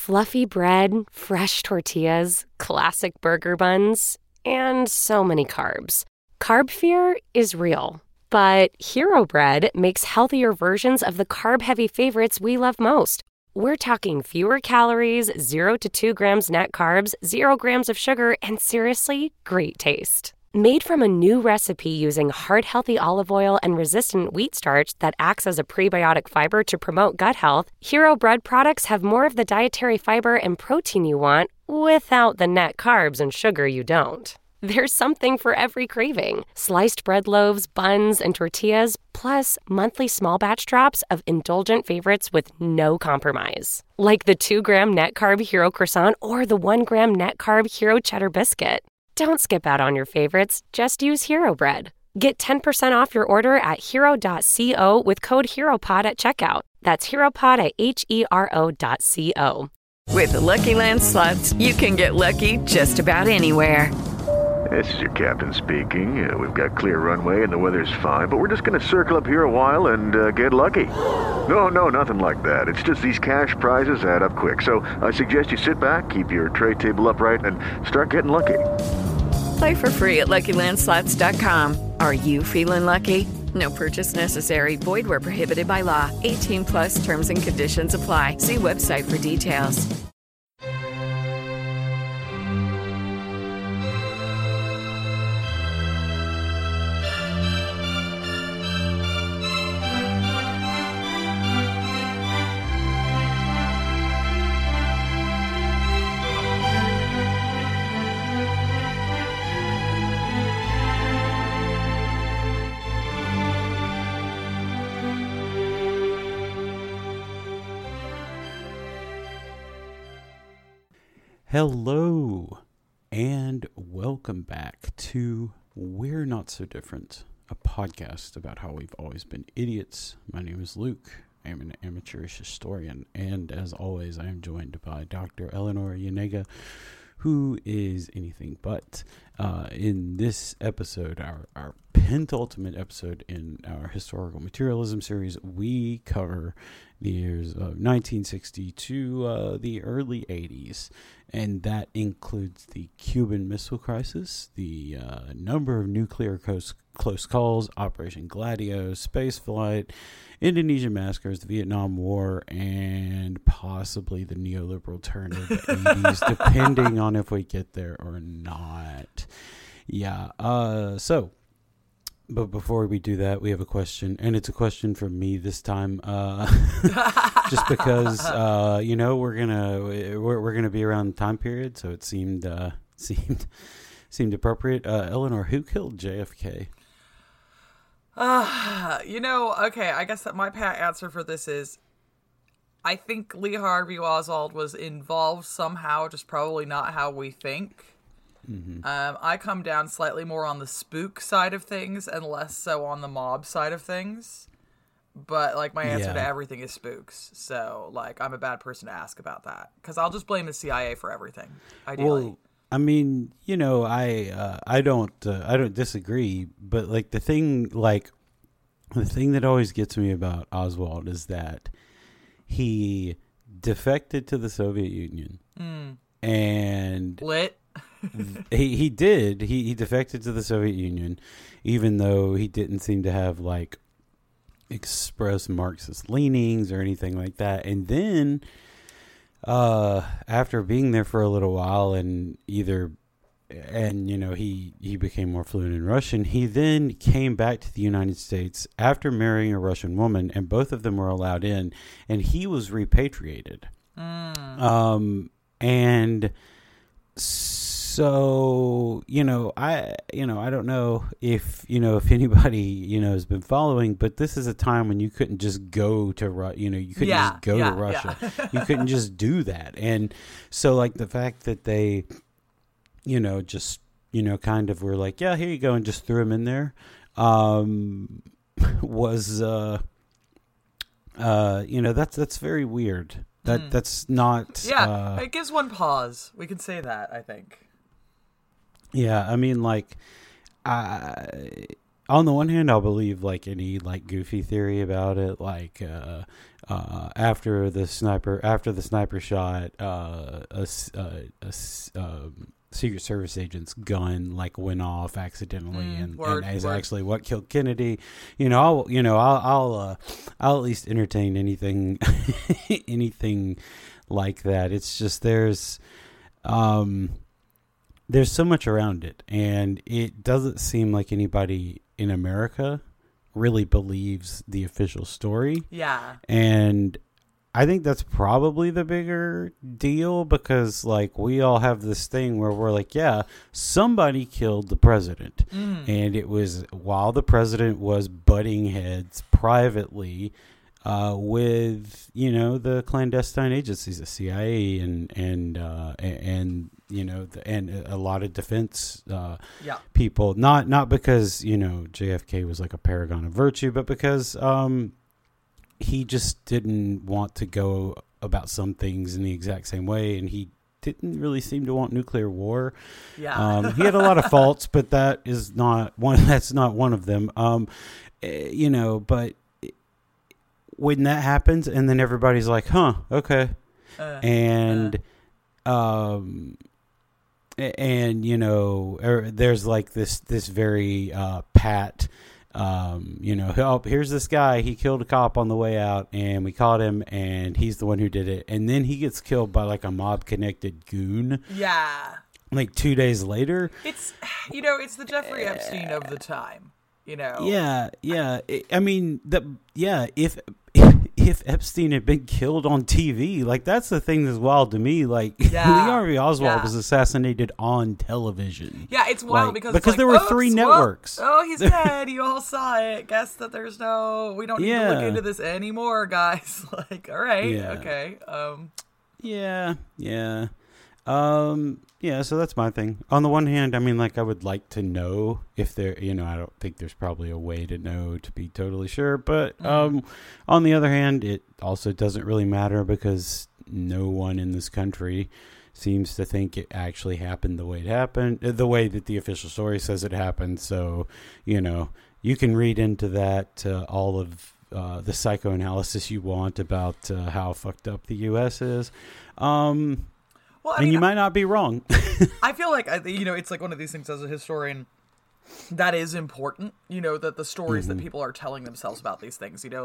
Fluffy bread, fresh tortillas, classic burger buns, and so many carbs. Carb fear is real, but Hero Bread makes healthier versions of the carb-heavy favorites we love most. We're talking fewer calories, 0 to 2 grams net carbs, 0 grams of sugar, and seriously, great taste. Made from a new recipe using heart-healthy olive oil and resistant wheat starch that acts as a prebiotic fiber to promote gut health, Hero Bread products have more of the dietary fiber and protein you want without the net carbs and sugar you don't. There's something for every craving. Sliced bread loaves, buns, and tortillas, plus monthly small batch drops of indulgent favorites with no compromise. Like the 2-gram net carb Hero Croissant or the 1-gram net carb Hero Cheddar Biscuit. Don't skip out on your favorites, just use Hero Bread. Get 10% off your order at hero.co with code HEROPOD at checkout. That's HEROPOD at HERO.co. With the Lucky Land Slots, you can get lucky just about anywhere. This is your captain speaking. We've got clear runway and the weather's fine, but we're just going to circle up here a while and get lucky. No, nothing like that. It's just these cash prizes add up quick. So I suggest you sit back, keep your tray table upright, and start getting lucky. Play for free at LuckyLandSlots.com. Are you feeling lucky? No purchase necessary. Void where prohibited by law. 18 plus terms and conditions apply. See website for details. Hello, and welcome back to We're Not So Different, a podcast about how we've always been idiots. My name is Luke. I am an amateurish historian, and as always, I am joined by Dr. Eleanor Yanega, who is anything but. In this episode, our penultimate episode in our historical materialism series, we cover the years of 1960 to the early 80s, and that includes the Cuban Missile Crisis, the number of nuclear close calls, Operation Gladio, spaceflight, Indonesian massacres, the Vietnam War, and possibly the neoliberal turn of the 80s, depending on if we get there or not. Yeah, but before we do that, we have a question, and it's a question from me this time, just because we're gonna be around the time period, so it seemed appropriate. Eleanor, who killed JFK? Okay, I guess that my pat answer for this is, I think Lee Harvey Oswald was involved somehow, just probably not how we think. Mm-hmm. I come down slightly more on the spook side of things and less so on the mob side of things. But, my answer to everything is spooks. So, I'm a bad person to ask about that. Because I'll just blame the CIA for everything, ideally. Well, I mean, I don't disagree. But, the thing that always gets me about Oswald is that he defected to the Soviet Union. And... Lit. he did. He defected to the Soviet Union, even though he didn't seem to have express Marxist leanings or anything like that. And then, after being there for a little while, he became more fluent in Russian. He then came back to the United States after marrying a Russian woman, and both of them were allowed in, and he was repatriated. And so, I don't know if anybody, has been following, but this is a time when you couldn't just go to, you couldn't just go to Russia. You couldn't just do that. And so, the fact that they, kind of were here you go, and just threw him in there, was, that's very weird. That's not... Yeah, it gives one pause. We can say that, I think. Yeah, I mean, on the one hand, I'll believe like any like goofy theory about it, like after the sniper shot, Secret Service agent's gun like went off accidentally, and is actually what killed Kennedy. I'll at least entertain anything anything like that. It's just there's so much around it, and it doesn't seem like anybody in America really believes the official story. Yeah. And I think that's probably the bigger deal, because like we all have this thing where we're like, yeah, somebody killed the president. And it was while the president was butting heads privately with, the clandestine agencies, the CIA and a lot of defense people, not because, JFK was like a paragon of virtue, but because he just didn't want to go about some things in the exact same way, and he didn't really seem to want nuclear war. Yeah. He had a lot of faults, but that's not one of them. But when that happens, and then everybody's like, huh, okay. There's like this very pat, here's this guy, he killed a cop on the way out, and we caught him, and he's the one who did it, and then he gets killed by like a mob connected goon. Yeah. Like 2 days later. It's it's the Jeffrey Epstein of the time. Yeah. If Epstein had been killed on TV, like that's the thing that's wild to me. Like Lee Harvey Oswald was assassinated on television. Yeah, it's wild because there were 3 networks. He's dead. You all saw it. Guess that we don't need to look into this anymore, guys. Like, all right, okay. So that's my thing. On the one hand, I mean, like, I would like to know if there, I don't think there's probably a way to know to be totally sure. But on the other hand, it also doesn't really matter, because no one in this country seems to think it actually happened the way it happened, the way that the official story says it happened. So, you can read into that all of the psychoanalysis you want about how fucked up the U.S. is. Well, you might not be wrong. I feel like, it's like one of these things as a historian that is important, that the stories that people are telling themselves about these things, it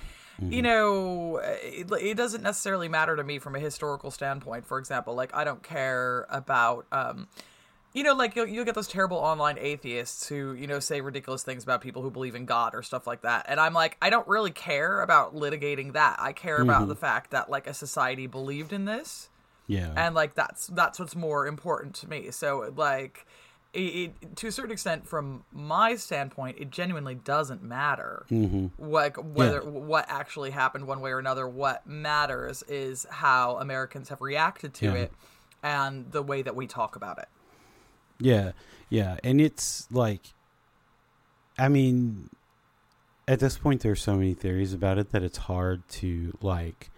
doesn't necessarily matter to me from a historical standpoint. For example, like, I don't care about, like you'll get those terrible online atheists who, say ridiculous things about people who believe in God or stuff like that. And I'm like, I don't really care about litigating that. I care about the fact that, like, a society believed in this. Yeah. And, like, that's what's more important to me. So, like, it to a certain extent, from my standpoint, it genuinely doesn't matter what actually happened one way or another. What matters is how Americans have reacted to it and the way that we talk about it. Yeah. Yeah. And it's like, I mean, at this point, there's so many theories about it that it's hard to, like,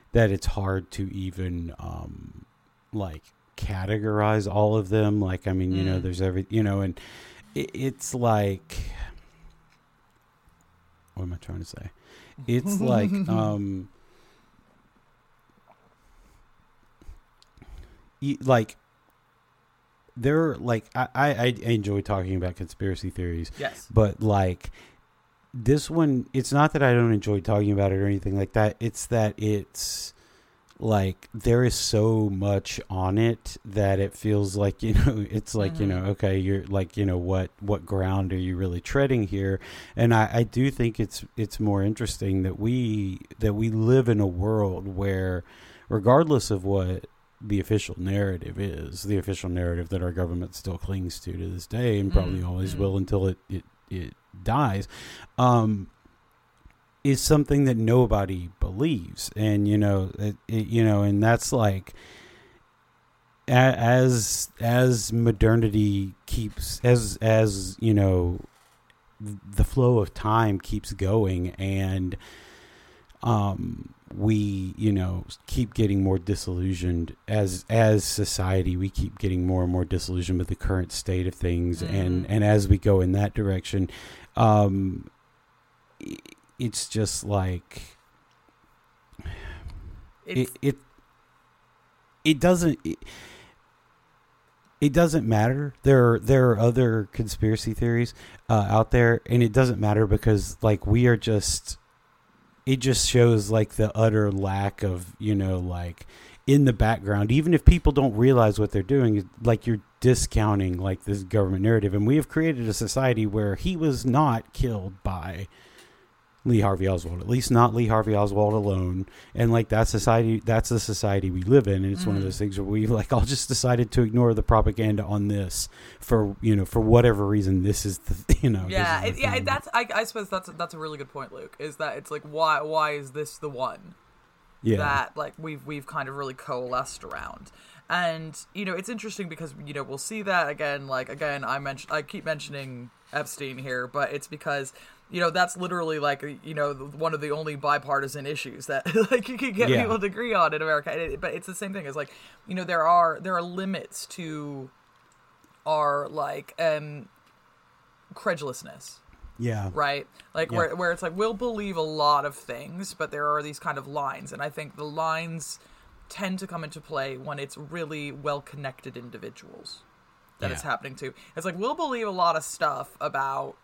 even categorize all of them. Like, I mean, there's and it's like, what am I trying to say? It's like, I enjoy talking about conspiracy theories. Yes. But like, this one, it's not that I don't enjoy talking about it or anything like that. It's that it's like there is so much on it that it feels like, it's like, okay, you're like, what ground are you really treading here? And I do think it's more interesting that we live in a world where, regardless of what the official narrative is, the official narrative that our government still clings to this day, and probably always will until it dies, is something that nobody believes. And and that's like, as modernity keeps, as the flow of time keeps going, and we, keep getting more disillusioned as society. We keep getting more and more disillusioned with the current state of things. And as we go in that direction, it's just like, it doesn't matter. There are other conspiracy theories out there, and it doesn't matter because like we are just. It just shows like the utter lack of, like in the background, even if people don't realize what they're doing, like you're discounting like this government narrative. And we have created a society where he was not killed by Lee Harvey Oswald, at least not Lee Harvey Oswald alone. And like that's the society we live in. And it's one of those things where we like all just decided to ignore the propaganda on this for whatever reason. This is the, I suppose that's a really good point, Luke, is that it's like, why is this the one that like we've kind of really coalesced around? And, it's interesting because, we'll see that again, I keep mentioning Epstein here, but it's because, that's literally like, one of the only bipartisan issues that like you can get people to agree on in America. But it's the same thing as like, there are limits to our like, credulousness. Yeah. Right? Like where it's like, we'll believe a lot of things, but there are these kind of lines. And I think the lines tend to come into play when it's really well-connected individuals that it's happening to. It's like, we'll believe a lot of stuff about,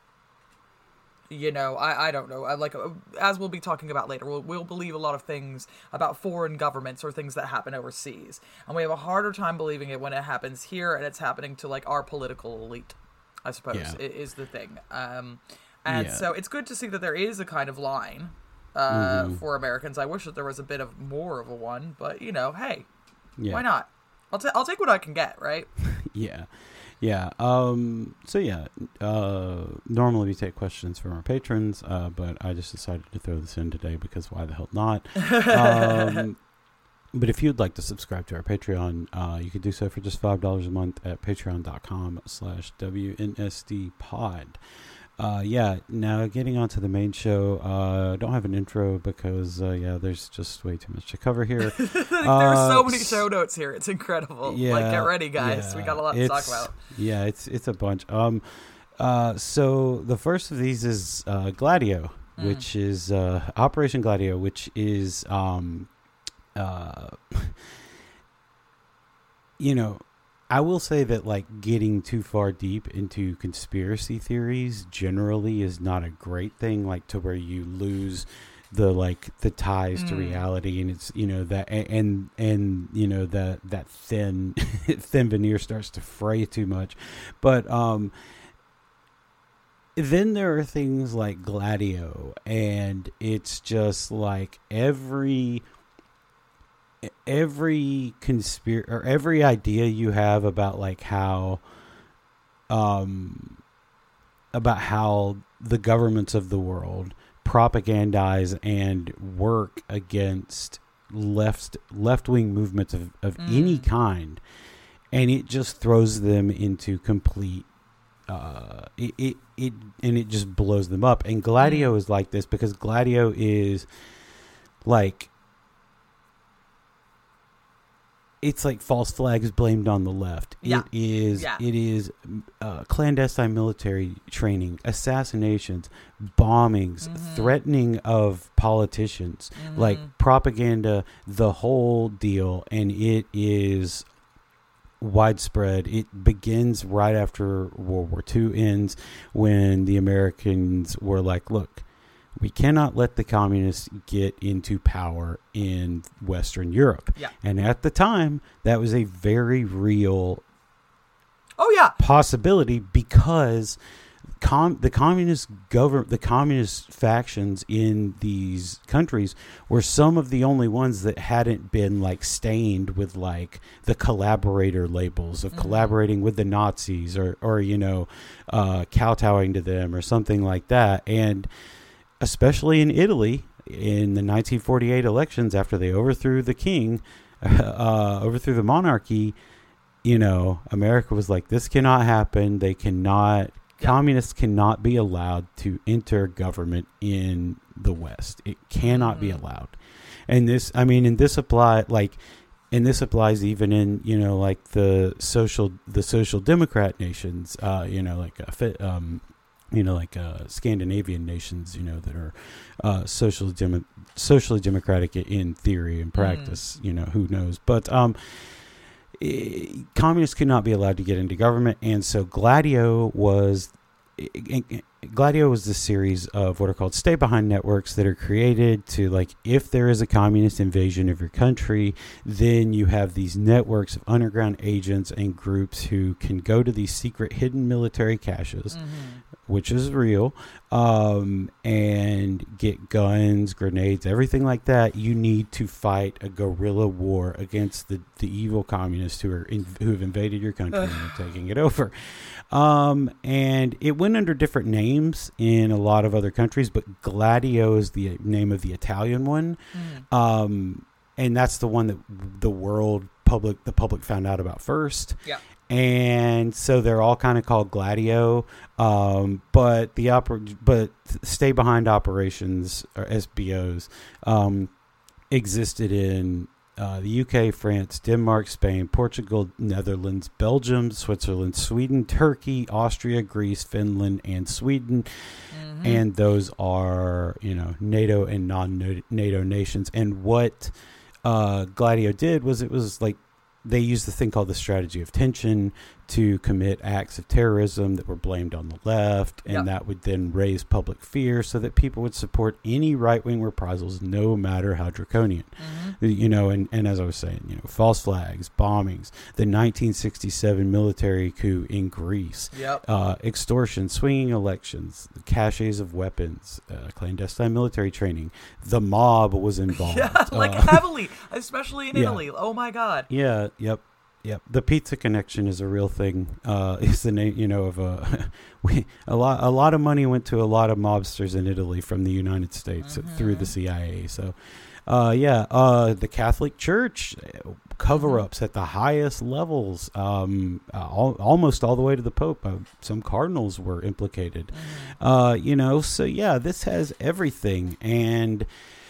I don't know, like, as we'll be talking about later, we'll believe a lot of things about foreign governments or things that happen overseas. And we have a harder time believing it when it happens here and it's happening to, like, our political elite, I suppose, is the thing. So it's good to see that there is a kind of line for Americans. I wish that there was a bit of more of a one, but hey, why not? I'll take what I can get, right? Normally we take questions from our patrons, but I just decided to throw this in today because why the hell not? But if you'd like to subscribe to our Patreon, you can do so for just $5 a month at patreon.com/WNSDpod. Now getting on to the main show, don't have an intro because, there's just way too much to cover here. There's so many show notes here. It's incredible. Get ready, guys. We got a lot to talk about. Yeah, it's a bunch. So the first of these is Gladio, which is Operation Gladio, which is, I will say that like getting too far deep into conspiracy theories generally is not a great thing, like to where you lose the ties to reality, and it's that that thin veneer starts to fray too much. But then there are things like Gladio, and it's just like every conspiracy or every idea you have about like how about how the governments of the world propagandize and work against left-wing movements of any kind, and it just throws them into complete it just blows them up. And Gladio is like this because Gladio is like, it's like false flags blamed on the left. Yeah. It is clandestine military training, assassinations, bombings, threatening of politicians, like propaganda, the whole deal. And it is widespread. It begins right after World War II ends, when the Americans were like, look, we cannot let the communists get into power in Western Europe. Yeah. And at the time, that was a very real possibility, because the communist factions in these countries were some of the only ones that hadn't been like stained with like the collaborator labels of collaborating with the Nazis or kowtowing to them or something like that. And especially in Italy, in the 1948 elections, after they overthrew the king, overthrew the monarchy, America was like, this cannot happen. They cannot, communists cannot be allowed to enter government in the West. It cannot be allowed. And this applies even in, like the social democrat nations, Scandinavian nations, that are socially democratic in theory and practice. Who knows? But communists could not be allowed to get into government, and so Gladio was the series of what are called stay-behind networks that are created to, like, if there is a communist invasion of your country, then you have these networks of underground agents and groups who can go to these secret hidden military caches, which is real, and get guns, grenades, everything like that. You need to fight a guerrilla war against the evil communists who have invaded your country and are taking it over. And it went under different names in a lot of other countries, but Gladio is the name of the Italian one. And that's the one that the public found out about first. Yeah. And so they're all kind of called Gladio, but stay behind operations, or SBOs, existed in the UK, France, Denmark, Spain, Portugal, Netherlands, Belgium, Switzerland, Sweden, Turkey, Austria, Greece, Finland, and Sweden. And those are, NATO and non-NATO nations. And what Gladio did was, it was like, they used the thing called the strategy of tension to commit acts of terrorism that were blamed on the left, and that would then raise public fear so that people would support any right-wing reprisals, no matter how draconian. And as I was saying, false flags, bombings, the 1967 military coup in Greece, extortion, swinging elections, caches of weapons, clandestine military training. The mob was involved. Heavily, especially in Italy. Oh my God. Yeah, yep. The Pizza Connection is a real thing. It's the name, of a lot of money went to a lot of mobsters in Italy from the United States through the CIA. So, the Catholic Church cover-ups at the highest levels, almost all the way to the Pope. Some cardinals were implicated. So yeah, this has everything, and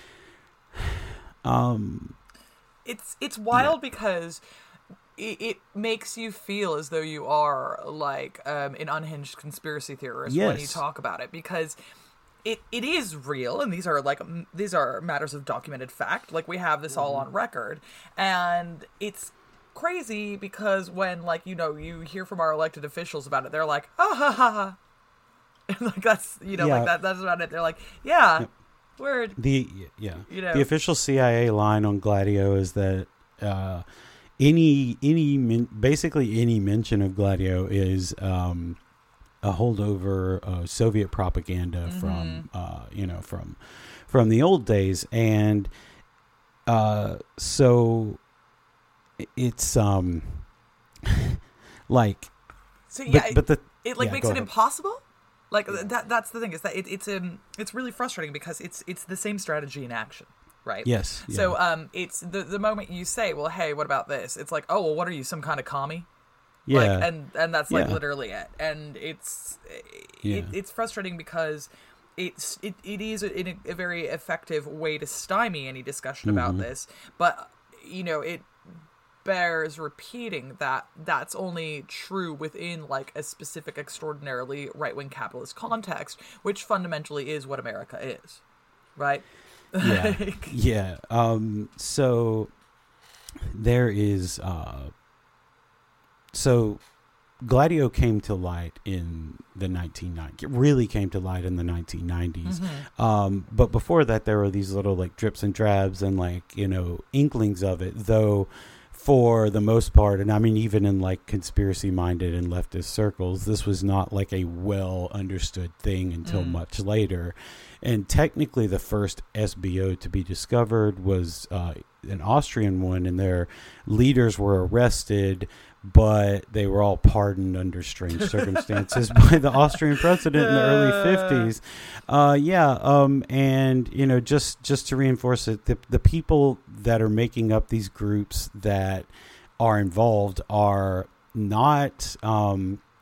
it's wild because it makes you feel as though you are like an unhinged conspiracy theorist when you talk about it, because it is real, and these are matters of documented fact. Like, we have this all on record, and it's crazy because when, you hear from our elected officials about it, they're like, oh, ha ha ha, and that's that's about it. They're like, word. The official CIA line on Gladio is that basically any mention of Gladio is a holdover of Soviet propaganda from the old days, and so it's makes it impossible. That's the thing, is that it's really frustrating because it's the same strategy in action. Right. Yes. Yeah. So it's the moment you say, well, hey, what about this? It's like, oh, well, what are you, some kind of commie? Yeah. And that's literally it. And it's frustrating because it is a very effective way to stymie any discussion about this. But it bears repeating that that's only true within a specific, extraordinarily right-wing capitalist context, which fundamentally is what America is. Right. Yeah. So there is, so Gladio came to light in the 1990s. It really came to light in the 1990s. But before that, there were these little drips and drabs and inklings of it, though for the most part, and I mean, even in conspiracy minded and leftist circles, this was not a well understood thing until much later. And technically the first SBO to be discovered was an Austrian one, and their leaders were arrested, but they were all pardoned under strange circumstances by the Austrian president in the early 50s. And, just to reinforce it, the people that are making up these groups that are involved are not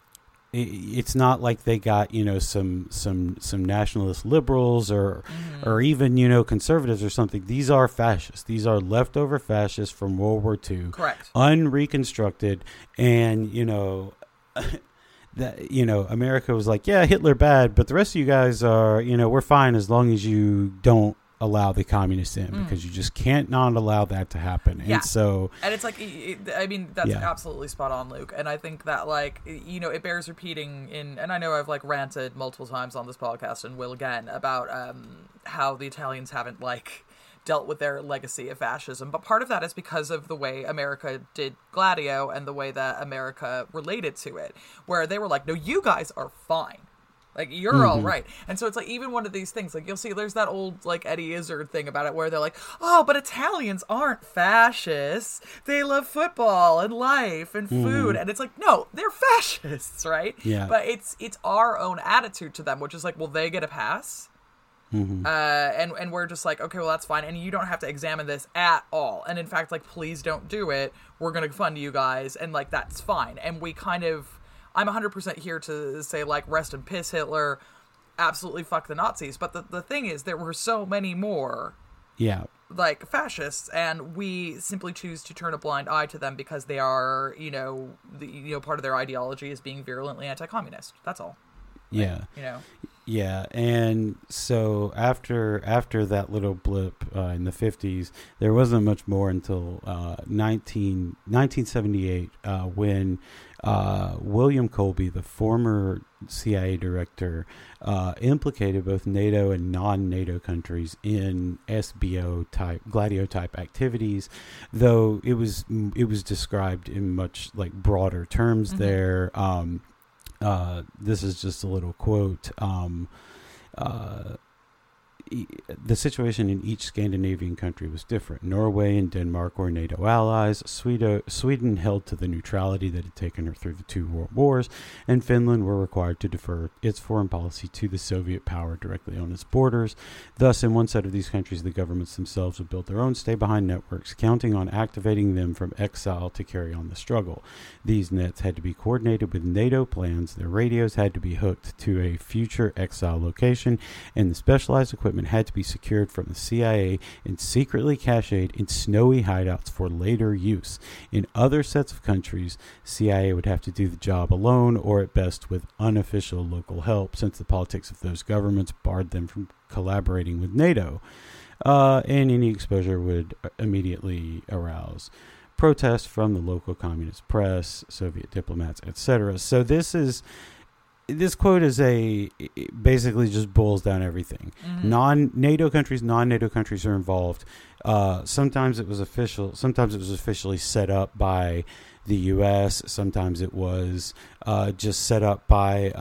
it's not like they got, you know, some nationalist liberals or even, you know, conservatives or something. These are fascists. These are leftover fascists from World War II. Correct. Unreconstructed. And, you know, that, you know, America was like, yeah, Hitler bad, but the rest of you guys are, you know, we're fine as long as you don't allow the communists in, because you just can't not allow that to happen. Yeah. And so, and it's like, I mean, that's absolutely spot on, Luke. And I think that, like, you know, it bears repeating and I know I've like ranted multiple times on this podcast and will again about how the Italians haven't like dealt with their legacy of fascism. But part of that is because of the way America did Gladio and the way that America related to it, where they were like, no, you guys are fine. Like, you're all right. And so it's like, even one of these things, like, you'll see there's that old, like, Eddie Izzard thing about it where they're like, oh, but Italians aren't fascists. They love football and life and food. And it's like, no, they're fascists, right? Yeah. But it's our own attitude to them, which is like, well, they get a pass. And we're just like, okay, well, that's fine. And you don't have to examine this at all. And in fact, like, please don't do it. We're going to fund you guys. And, like, that's fine. And we kind of... I'm 100% here to say, like, rest in piss Hitler, absolutely fuck the Nazis. But the thing is, there were so many more, like, fascists, and we simply choose to turn a blind eye to them because they are, you know, part of their ideology is being virulently anti-communist. That's all. Yeah. Like, you know. Yeah, and so after that little blip in the 50s, there wasn't much more until 1978 when William Colby, the former CIA director, implicated both NATO and non-NATO countries in Gladio type activities, though it was described in much like broader terms there. This is just a little quote. The situation in each Scandinavian country was different. Norway and Denmark were NATO allies. Sweden held to the neutrality that had taken her through the 2 world wars, and Finland were required to defer its foreign policy to the Soviet power directly on its borders. Thus, in one set of these countries, the governments themselves would build their own stay-behind networks, counting on activating them from exile to carry on the struggle. These nets had to be coordinated with NATO plans, their radios had to be hooked to a future exile location, and the specialized equipment had to be secured from the CIA and secretly cached in snowy hideouts for later use. In other sets of countries, CIA would have to do the job alone or at best with unofficial local help, since the politics of those governments barred them from collaborating with NATO. And any exposure would immediately arouse protest from the local communist press, Soviet diplomats, etc. So this quote is basically just boils down everything. Non-NATO countries are involved. Sometimes it was officially set up by the U.S. Sometimes it was just set up by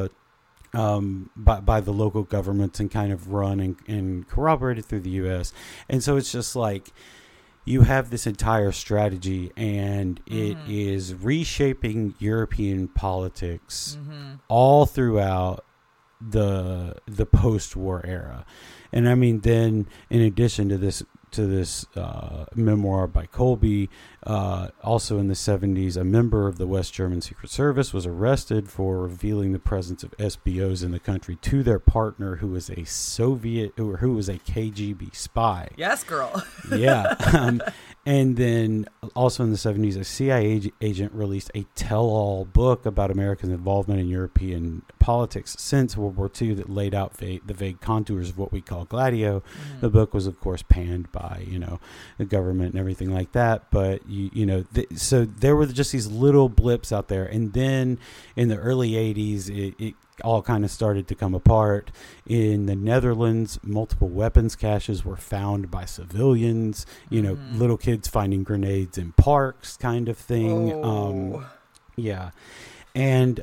the local governments and kind of run and corroborated through the U.S. And so it's just like, you have this entire strategy, and it is reshaping European politics all throughout the post-war era. And I mean, then in addition to this memoir by Colby, also in the 70s, a member of the West German Secret Service was arrested for revealing the presence of SBOs in the country to their partner, who was a who was a KGB spy. Yes, girl. Yeah. And then also in the 70s, a CIA agent released a tell-all book about America's involvement in European politics since World War II that laid out the vague contours of what we call Gladio. The book was, of course, panned by, the government and everything like that. But, so there were just these little blips out there. And then in the early 80s, it all kind of started to come apart. In the Netherlands, multiple weapons caches were found by civilians, little kids finding grenades in parks kind of thing. Yeah. And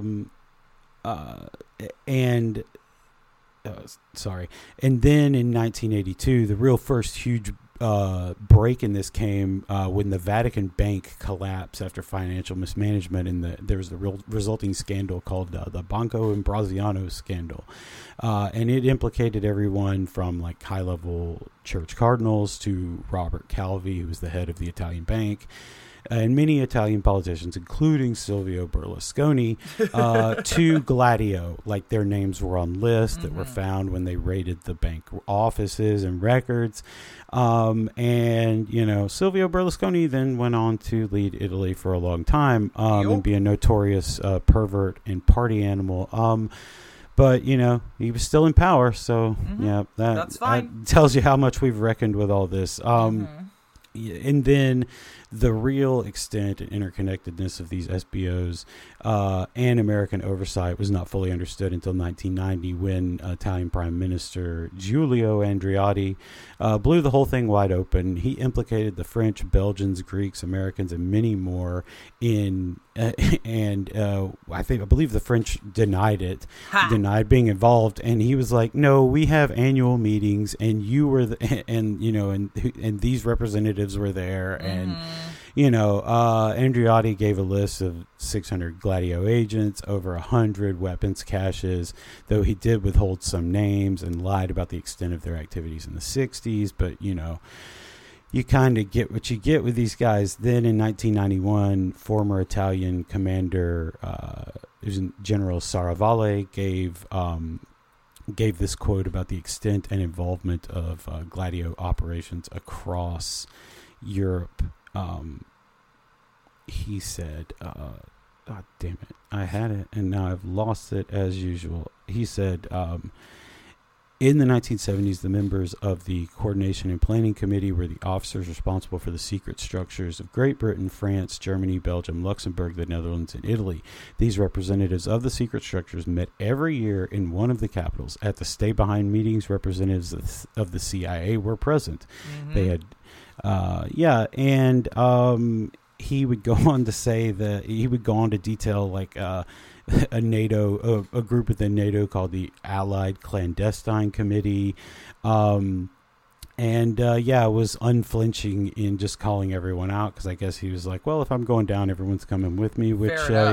then in 1982, the real first huge break in this came when the Vatican Bank collapsed after financial mismanagement, and there was the resulting scandal called the Banco Ambrosiano scandal, and it implicated everyone from like high-level church cardinals to Robert Calvi, who was the head of the Italian bank. and many Italian politicians, including Silvio Berlusconi, to Gladio. Like, their names were on lists that were found when they raided the bank offices and records. And, you know, Silvio Berlusconi then went on to lead Italy for a long time and be a notorious pervert and party animal. But, you know, he was still in power. So, yeah, That's fine. that tells you how much we've reckoned with all this. And then the real extent and interconnectedness of these SBOs and American oversight was not fully understood until 1990 when Italian Prime Minister Giulio Andreotti blew the whole thing wide open. He implicated the French, Belgians, Greeks, Americans, and many more in I believe the French denied being involved, and he was like, "No, we have annual meetings, and you were and these representatives were there." And Andreotti gave a list of 600 Gladio agents, over 100 weapons caches, though he did withhold some names and lied about the extent of their activities in the 60s. But, you know, you kind of get what you get with these guys. Then in 1991, former Italian commander, General Saravalle, gave this quote about the extent and involvement of Gladio operations across Europe. He said, God damn it, I had it and now I've lost it as usual. He said, in the 1970s, the members of the Coordination and Planning Committee were the officers responsible for the secret structures of Great Britain, France, Germany, Belgium, Luxembourg, the Netherlands, and Italy. These representatives of the secret structures met every year in one of the capitals. At the stay-behind meetings, representatives of the CIA were present. They had he would go on to say that he would go on to detail like a group within NATO called the Allied Clandestine Committee, was unflinching in just calling everyone out, because I guess he was like, well, if I'm going down, everyone's coming with me, which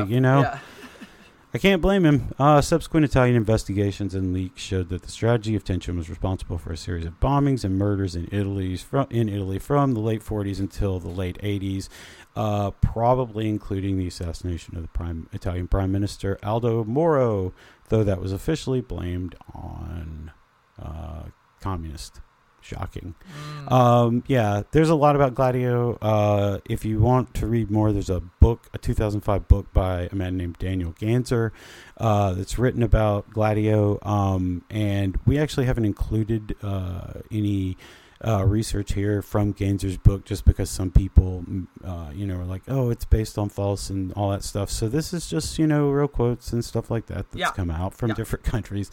I can't blame him. Subsequent Italian investigations and leaks showed that the strategy of tension was responsible for a series of bombings and murders in Italy from the late 40s until the late 80s, probably including the assassination of the Italian Prime Minister Aldo Moro, though that was officially blamed on communists. Shocking. There's a lot about Gladio. If you want to read more, there's a 2005 book by a man named Daniel Ganser that's written about Gladio. And we actually haven't included any research here from Ganser's book, just because some people, are like, oh, it's based on false and all that stuff. So this is just, real quotes and stuff like that that's come out from different countries.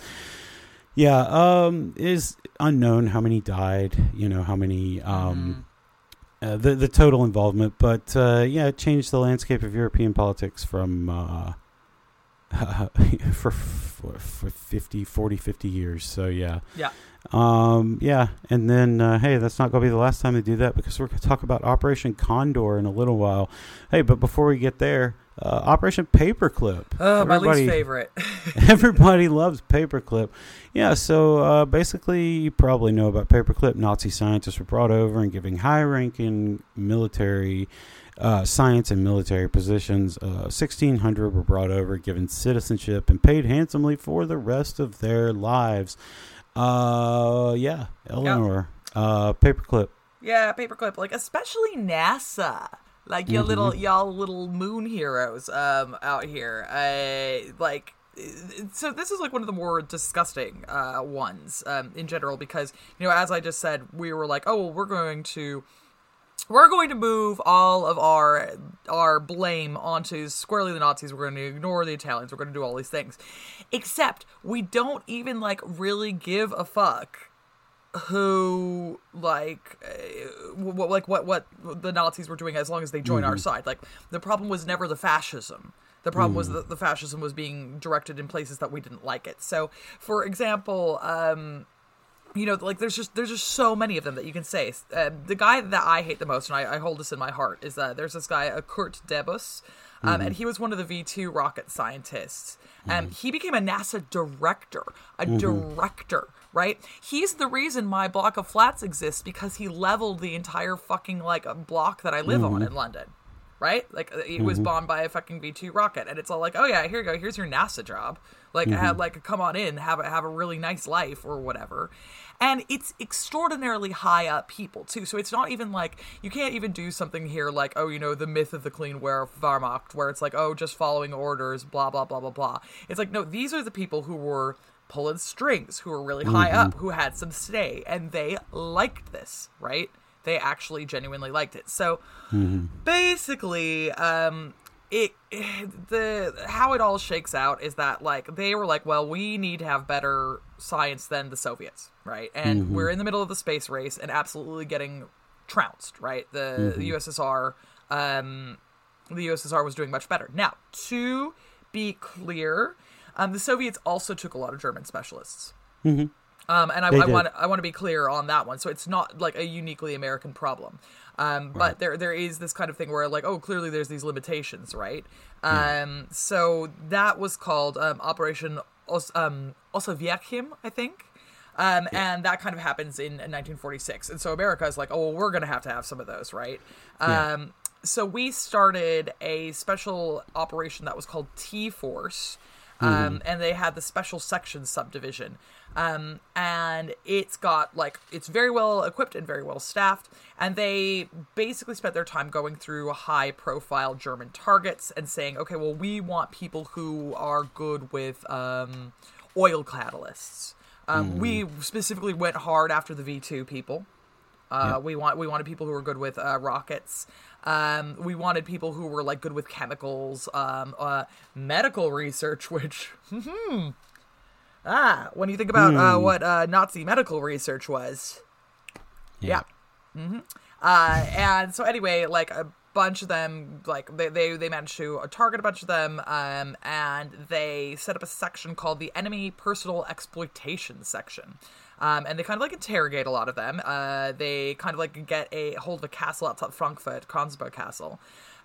Is unknown how many died, how many, the total involvement, but it changed the landscape of European politics from, for 50 years. So, and then, hey, that's not going to be the last time they do that, because we're going to talk about Operation Condor in a little while. Hey, but before we get there, Operation Paperclip. Oh, my least favorite. Everybody loves Paperclip. Yeah, so basically, you probably know about Paperclip. Nazi scientists were brought over and giving high-ranking military science and military positions. 1,600 were brought over, given citizenship, and paid handsomely for the rest of their lives. Eleanor, Paperclip. Yeah, Paperclip. Like, especially NASA. Like, y'all little moon heroes out here. So this is like one of the more disgusting ones in general, because, as I just said, we were like, oh, well, we're going to move all of our blame onto squarely the Nazis. We're going to ignore the Italians. We're going to do all these things. Except we don't even really give a fuck who what the Nazis were doing, as long as they join our side. Like, the problem was never the fascism. The problem was that the fascism was being directed in places that we didn't like it. So, for example, there's just so many of them that you can say. The guy that I hate the most, and I hold this in my heart, is that there's this guy, Kurt Debus, and he was one of the V2 rocket scientists. He became a NASA director, director, right? He's the reason my block of flats exists, because he leveled the entire fucking block that I live on in London. right? Like it was bombed by a fucking V2 rocket, and it's all like, oh yeah, here you go, here's your NASA job. Like, come on in, have a really nice life or whatever. And it's extraordinarily high up people too. So it's not even like, you can't even do something here like, oh, the myth of the clean Wehrmacht, where it's like, oh, just following orders, blah, blah, blah, blah, blah. It's like, no, these are the people who were pulling strings, who were really high up, who had some say, and they liked this, right? They actually genuinely liked it. So basically, how it all shakes out is that, like, they were like, well, we need to have better science than the Soviets, right? And we're in the middle of the space race and absolutely getting trounced, right? The USSR was doing much better. Now, to be clear, the Soviets also took a lot of German specialists. And I want to be clear on that one. So it's not like a uniquely American problem. But there is this kind of thing where, like, oh, clearly there's these limitations, right? So that was called Operation Oswiecim, I think. And that kind of happens in 1946. And so America is like, oh, well, we're going to have some of those, right? So we started a special operation that was called T-Force. And they had the Special Sections subdivision. And it's got, like, it's very well equipped and very well staffed. And they basically spent their time going through high-profile German targets and saying, okay, well, we want people who are good with oil catalysts. We specifically went hard after the V2 people. We wanted people who were good with rockets. We wanted people who were, like, good with chemicals, medical research, which, when you think about what Nazi medical research was. And so anyway, like, a bunch of them, like, they managed to target a bunch of them, and they set up a section called the Enemy Personal Exploitation Section. And they kind of, like, interrogate a lot of them. They kind of, like, get a hold of a castle outside Frankfurt, Kronzberg Castle.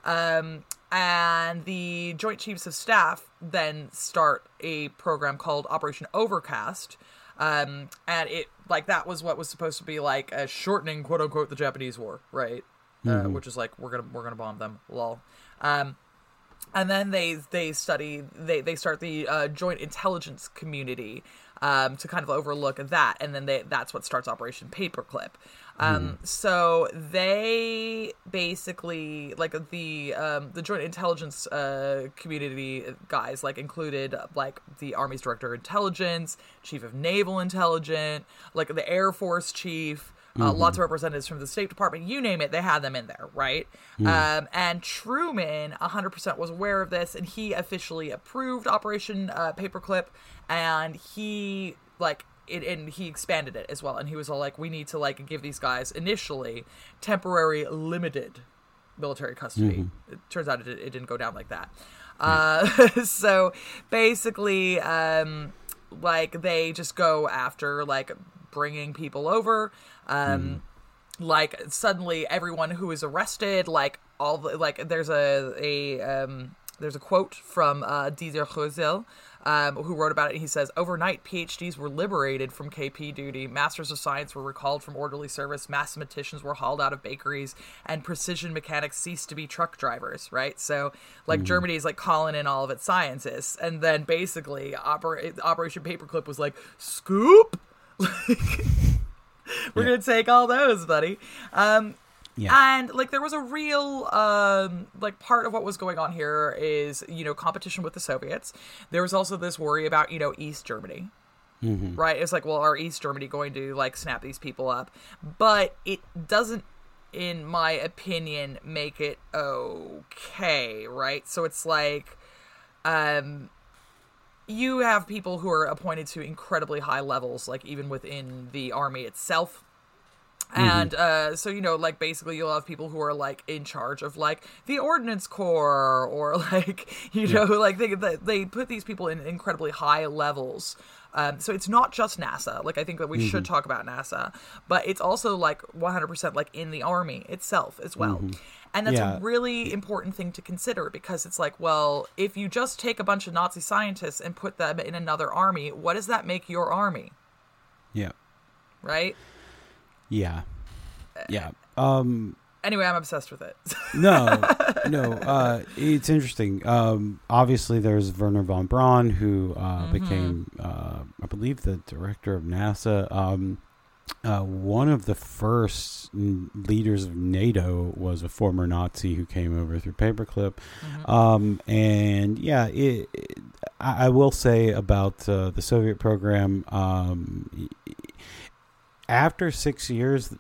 And the Joint Chiefs of Staff then start a program called Operation Overcast. And it, like, that was what was supposed to be, like, a shortening, quote unquote, the Japanese War, right? Which is like, we're gonna bomb them, lol. And then they start the Joint Intelligence Community, to kind of overlook that, and then that's what starts Operation Paperclip. So they basically, like, the Joint Intelligence Community guys, like, included, like, the Army's Director of Intelligence, Chief of Naval Intelligence, like, the Air Force Chief, lots of representatives from the State Department, you name it, they had them in there, right? And Truman 100% was aware of this, and he officially approved Operation Paperclip, and he, like, and he expanded it as well, and he was all like, we need to, like, give these guys initially temporary limited military custody. It turns out it didn't go down like that. So basically, like, they just go after, like, bringing people over. Like, suddenly everyone who is arrested, like, all the, like, there's a quote from Dieter Rösel, who wrote about it. He says, overnight, PhDs were liberated from KP duty, Masters of Science were recalled from orderly service, mathematicians were hauled out of bakeries, and precision mechanics ceased to be truck drivers, right? So, like, Germany is, like, calling in all of its scientists, and then basically Operation Paperclip was like, scoop! We're gonna take all those, buddy. And, like, there was a real, like, part of what was going on here is, competition with the Soviets. There was also this worry about, East Germany. Right? It's like, well, are East Germany going to, like, snap these people up? But it doesn't, in my opinion, make it okay, right? So it's like, you have people who are appointed to incredibly high levels, like, even within the army itself. And, so, like, basically you'll have people who are, like, in charge of, like, the Ordnance Corps, or, like, like, they put these people in incredibly high levels. So it's not just NASA. Like, I think that we should talk about NASA, but it's also, like, 100%, like, in the army itself as well. And that's a really important thing to consider, because it's like, well, if you just take a bunch of Nazi scientists and put them in another army, what does that make your army? Yeah. Right? Yeah. Yeah. Anyway, I'm obsessed with it. No, it's interesting. Obviously, there's Wernher von Braun, who became, I believe, the director of NASA. One of the first leaders of NATO was a former Nazi who came over through paperclip. And yeah, I will say about the Soviet program, after 6 years,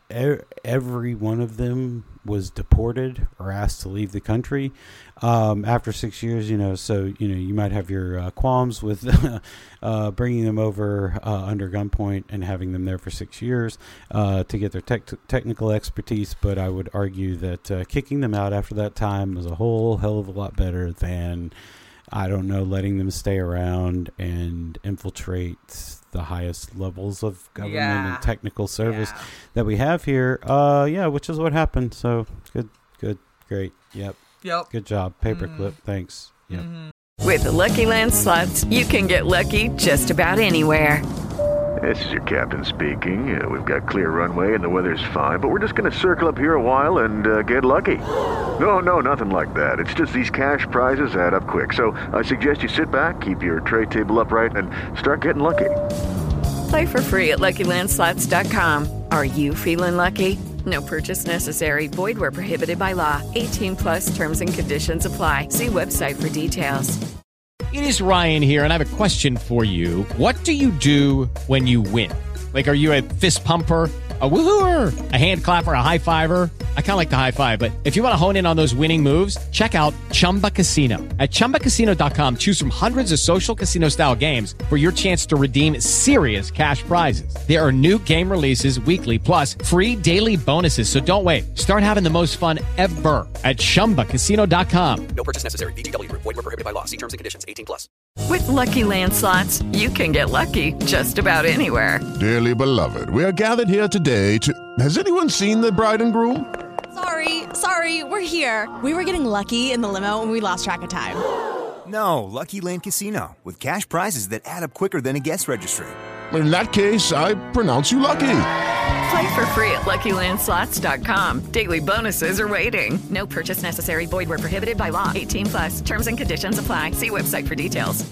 every one of them was deported or asked to leave the country after 6 years. So you might have your qualms with bringing them over under gunpoint and having them there for 6 years to get their technical expertise, but I would argue that kicking them out after that time was a whole hell of a lot better than, I don't know, letting them stay around and infiltrate the highest levels of government and technical service that we have here. Which is what happened. So good, great. Yep. Good job. Paperclip. Thanks. Yep. With the Lucky Land Slots, you can get lucky just about anywhere. This is your captain speaking. We've got clear runway and the weather's fine, but we're just going to circle up here a while and get lucky. No, nothing like that. It's just these cash prizes add up quick. So I suggest you sit back, keep your tray table upright, and start getting lucky. Play for free at LuckyLandSlots.com. Are you feeling lucky? No purchase necessary. Void where prohibited by law. 18+ terms and conditions apply. See website for details. It is Ryan here, and I have a question for you. What do you do when you win? Like, are you a fist pumper, a woohooer, a hand clapper, a high fiver? I kind of like the high five, but if you want to hone in on those winning moves, check out Chumba Casino. At ChumbaCasino.com, choose from hundreds of social casino-style games for your chance to redeem serious cash prizes. There are new game releases weekly, plus free daily bonuses, so don't wait. Start having the most fun ever at ChumbaCasino.com. No purchase necessary. VGW Group. Void where prohibited by law. See terms and conditions. 18+. With Lucky Land Slots, you can get lucky just about anywhere. Dearly beloved, we are gathered here today to... Has anyone seen the bride and groom? Sorry, we're here. We were getting lucky in the limo and we lost track of time. No, Lucky Land Casino, with cash prizes that add up quicker than a guest registry. In that case, I pronounce you lucky. Play for free at LuckyLandSlots.com. Daily bonuses are waiting. No purchase necessary. Void where prohibited by law. 18+. Terms and conditions apply. See website for details.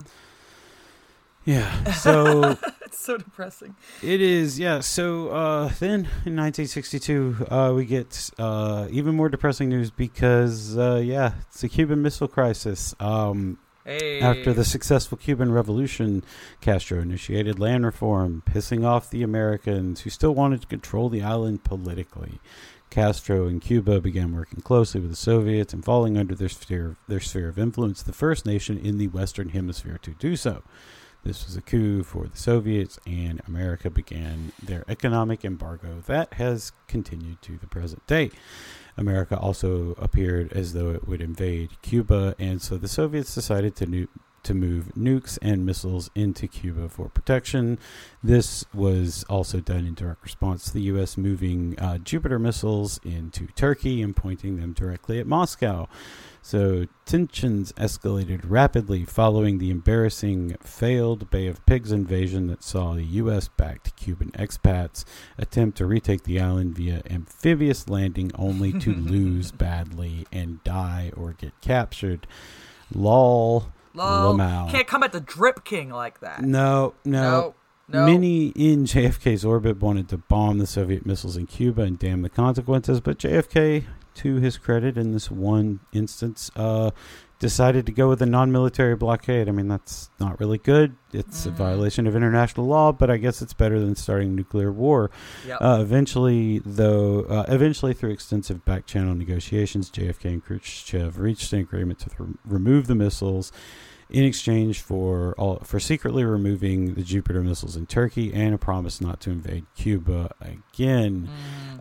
Yeah, so... It's so depressing. It is, yeah. So then in 1962, we get even more depressing news because, it's the Cuban Missile Crisis. After the successful Cuban Revolution, Castro initiated land reform, pissing off the Americans who still wanted to control the island politically. Castro and Cuba began working closely with the Soviets and falling under their sphere of influence, the first nation in the Western Hemisphere to do so. This was a coup for the Soviets, and America began their economic embargo that has continued to the present day. America also appeared as though it would invade Cuba, and so the Soviets decided to move nukes and missiles into Cuba for protection. This was also done in direct response to the U.S. moving Jupiter missiles into Turkey and pointing them directly at Moscow. So tensions escalated rapidly following the embarrassing failed Bay of Pigs invasion that saw the U.S.-backed Cuban expats attempt to retake the island via amphibious landing only to lose badly and die or get captured. Lol. Can't come at the Drip King like that. No. Many in JFK's orbit wanted to bomb the Soviet missiles in Cuba and damn the consequences, but JFK, to his credit in this one instance, decided to go with a non-military blockade. I mean, that's not really good. It's a violation of international law, but I guess it's better than starting nuclear war. Yep. Eventually, through extensive back-channel negotiations, JFK and Khrushchev reached an agreement to remove the missiles in exchange for secretly removing the Jupiter missiles in Turkey and a promise not to invade Cuba again.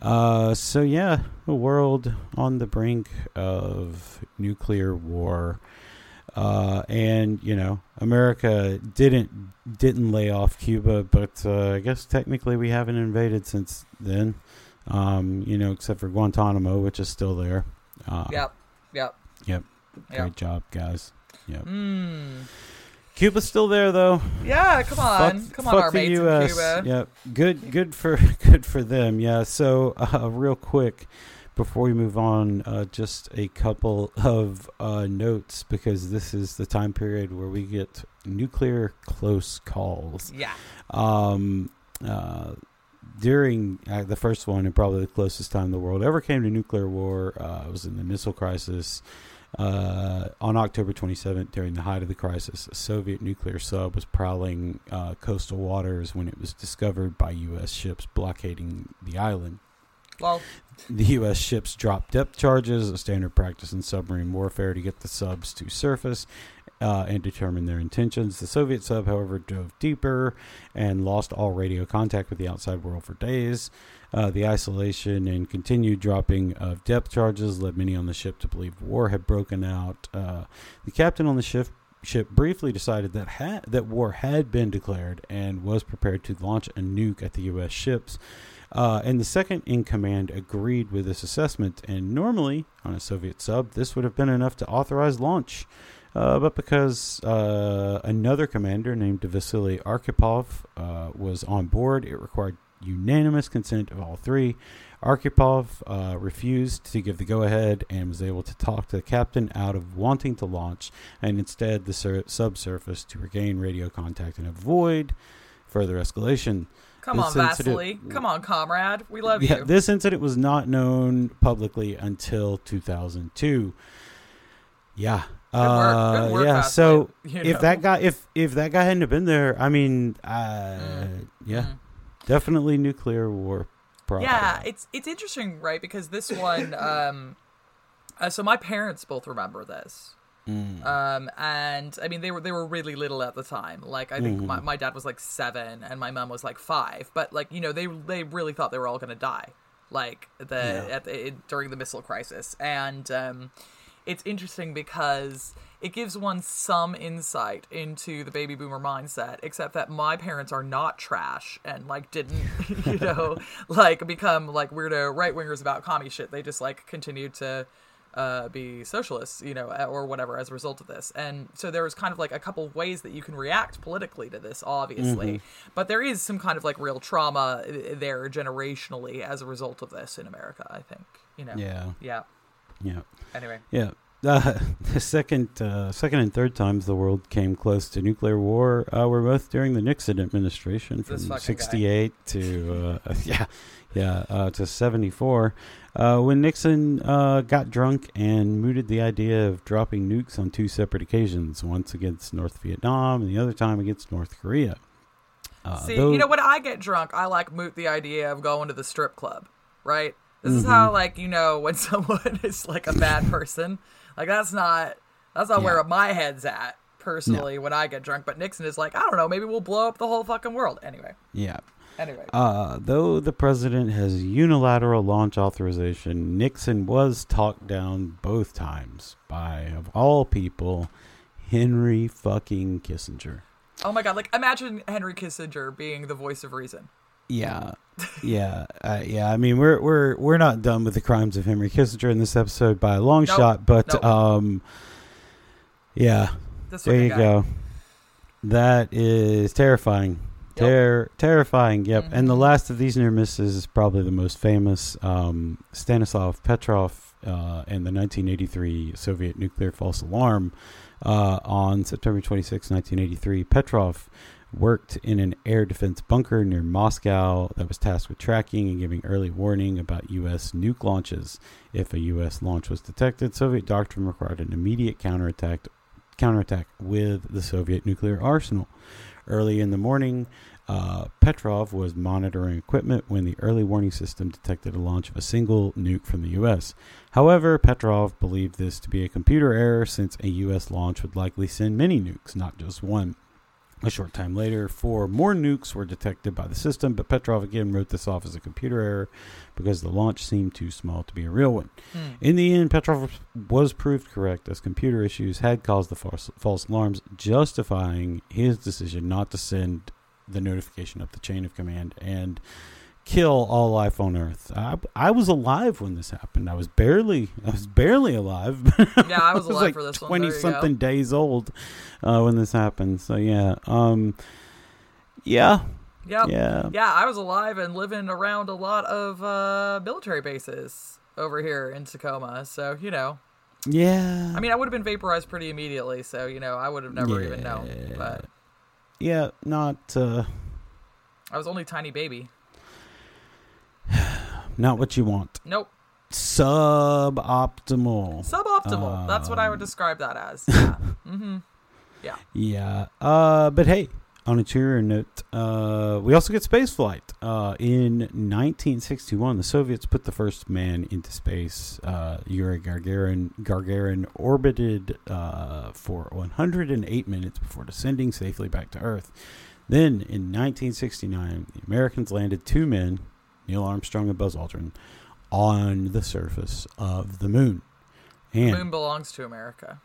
The world on the brink of nuclear war. And America didn't lay off Cuba, but I guess technically we haven't invaded since then. Except for Guantanamo, which is still there. Yep. Great job, guys. Yep. Cuba's still there, though. Yeah, come on, our mates in Cuba. Yep. Good for them. Yeah. So, real quick, before we move on, just a couple of notes, because this is the time period where we get nuclear close calls. Yeah. During the first one, and probably the closest time the world ever came to nuclear war, was in the missile crisis. On October 27th, during the height of the crisis, a Soviet nuclear sub was prowling coastal waters when it was discovered by U.S. ships blockading the island. Well, the U.S. ships dropped depth charges, a standard practice in submarine warfare, to get the subs to surface and determine their intentions. The Soviet sub, however, dove deeper and lost all radio contact with the outside world for days. The isolation and continued dropping of depth charges led many on the ship to believe war had broken out. The captain on the ship briefly decided that war had been declared and was prepared to launch a nuke at the U.S. ships. And the second in command agreed with this assessment, and normally on a Soviet sub this would have been enough to authorize launch, but because another commander named Vasily Arkhipov was on board, it required unanimous consent of all three. Arkhipov refused to give the go-ahead and was able to talk the captain out of wanting to launch, and instead the subsurfaced to regain radio contact and avoid further escalation. Come on, Vasily. Come on, comrade. We love you. This incident was not known publicly until 2002. Yeah. Good work, yeah. Vasily, So if that guy hadn't have been there, I mean, definitely nuclear war. Probably. Yeah, it's interesting, right? Because this one, so my parents both remember this. And I mean, they were really little at the time. Like, I think my dad was like 7 and my mom was like 5, but like, you know, they really thought they were all going to die, like during the missile crisis. And it's interesting because it gives one some insight into the baby boomer mindset, except that my parents are not trash and like didn't, you know, like become like weirdo right wingers about commie shit. They just like continued to be socialists, you know, or whatever as a result of this. And so there was kind of like a couple of ways that you can react politically to this, obviously. But there is some kind of like real trauma there generationally as a result of this in America, I think, you know. Yeah. Anyway. Yeah. The second and third times the world came close to nuclear war were both during the Nixon administration, from 68 to to 74, when Nixon got drunk and mooted the idea of dropping nukes on 2 separate occasions, once against North Vietnam and the other time against North Korea. You know, when I get drunk, I like moot the idea of going to the strip club, right? This is how, like, you know, when someone is like a bad person. Like, that's not where my head's at, personally, when I get drunk. But Nixon is like, I don't know, maybe we'll blow up the whole fucking world. Anyway. Yeah. Anyway. Though the president has unilateral launch authorization, Nixon was talked down both times by, of all people, Henry fucking Kissinger. Oh my God. Like, imagine Henry Kissinger being the voice of reason. Yeah. I mean, we're not done with the crimes of Henry Kissinger in this episode by a long shot, but there you go. That is terrifying. Terrifying. Yep. And the last of these near misses is probably the most famous. Stanislav Petrov and the 1983 Soviet nuclear false alarm. On September 26, 1983, Petrov worked in an air defense bunker near Moscow that was tasked with tracking and giving early warning about U.S. nuke launches. If a U.S. launch was detected, Soviet doctrine required an immediate counterattack with the Soviet nuclear arsenal. Early in the morning, Petrov was monitoring equipment when the early warning system detected a launch of a single nuke from the U.S. However, Petrov believed this to be a computer error, since a U.S. launch would likely send many nukes, not just one. A short time later, 4 more nukes were detected by the system, but Petrov again wrote this off as a computer error because the launch seemed too small to be a real one. In the end, Petrov was proved correct, as computer issues had caused the false alarms, justifying his decision not to send the notification up the chain of command and kill all life on Earth. I was alive when this happened. I was barely alive. Yeah, I was alive like for this 20-something days old when this happened. So yeah. Yeah, I was alive and living around a lot of military bases over here in Tacoma. So, you know. Yeah. I mean, I would have been vaporized pretty immediately. So, you know, I would have never even known. But yeah, not... I was only a tiny baby. Not what you want. Nope. Suboptimal. That's what I would describe that as. Yeah. Yeah. Yeah. But hey, on a cheerier note, we also get spaceflight. In 1961, the Soviets put the first man into space. Yuri Gagarin orbited for 108 minutes before descending safely back to Earth. Then, in 1969, the Americans landed 2 men, Neil Armstrong and Buzz Aldrin, on the surface of the moon. And the moon belongs to America.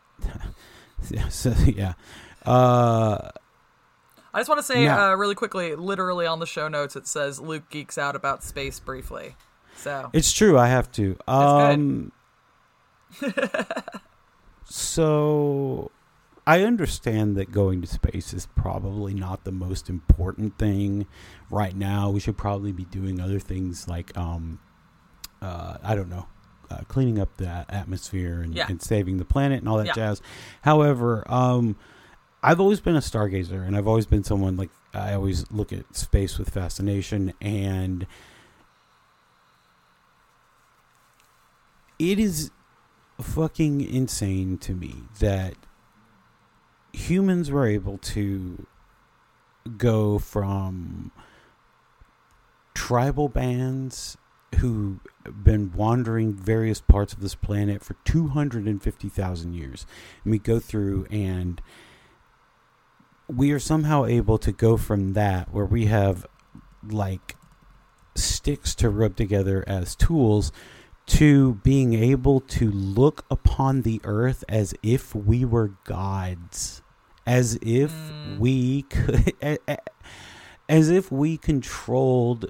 yeah. I just want to say really quickly, literally on the show notes, it says Luke geeks out about space briefly. So it's true. I have to. It's good. So I understand that going to space is probably not the most important thing right now. We should probably be doing other things like, I don't know, cleaning up the atmosphere and saving the planet and all that jazz. However, I've always been a stargazer, and I've always been someone like I always look at space with fascination, and it is fucking insane to me that humans were able to go from tribal bands who been wandering various parts of this planet for 250,000 years. And we go through and we are somehow able to go from that, where we have like sticks to rub together as tools, to being able to look upon the earth as if we were gods, as if we could, as if we controlled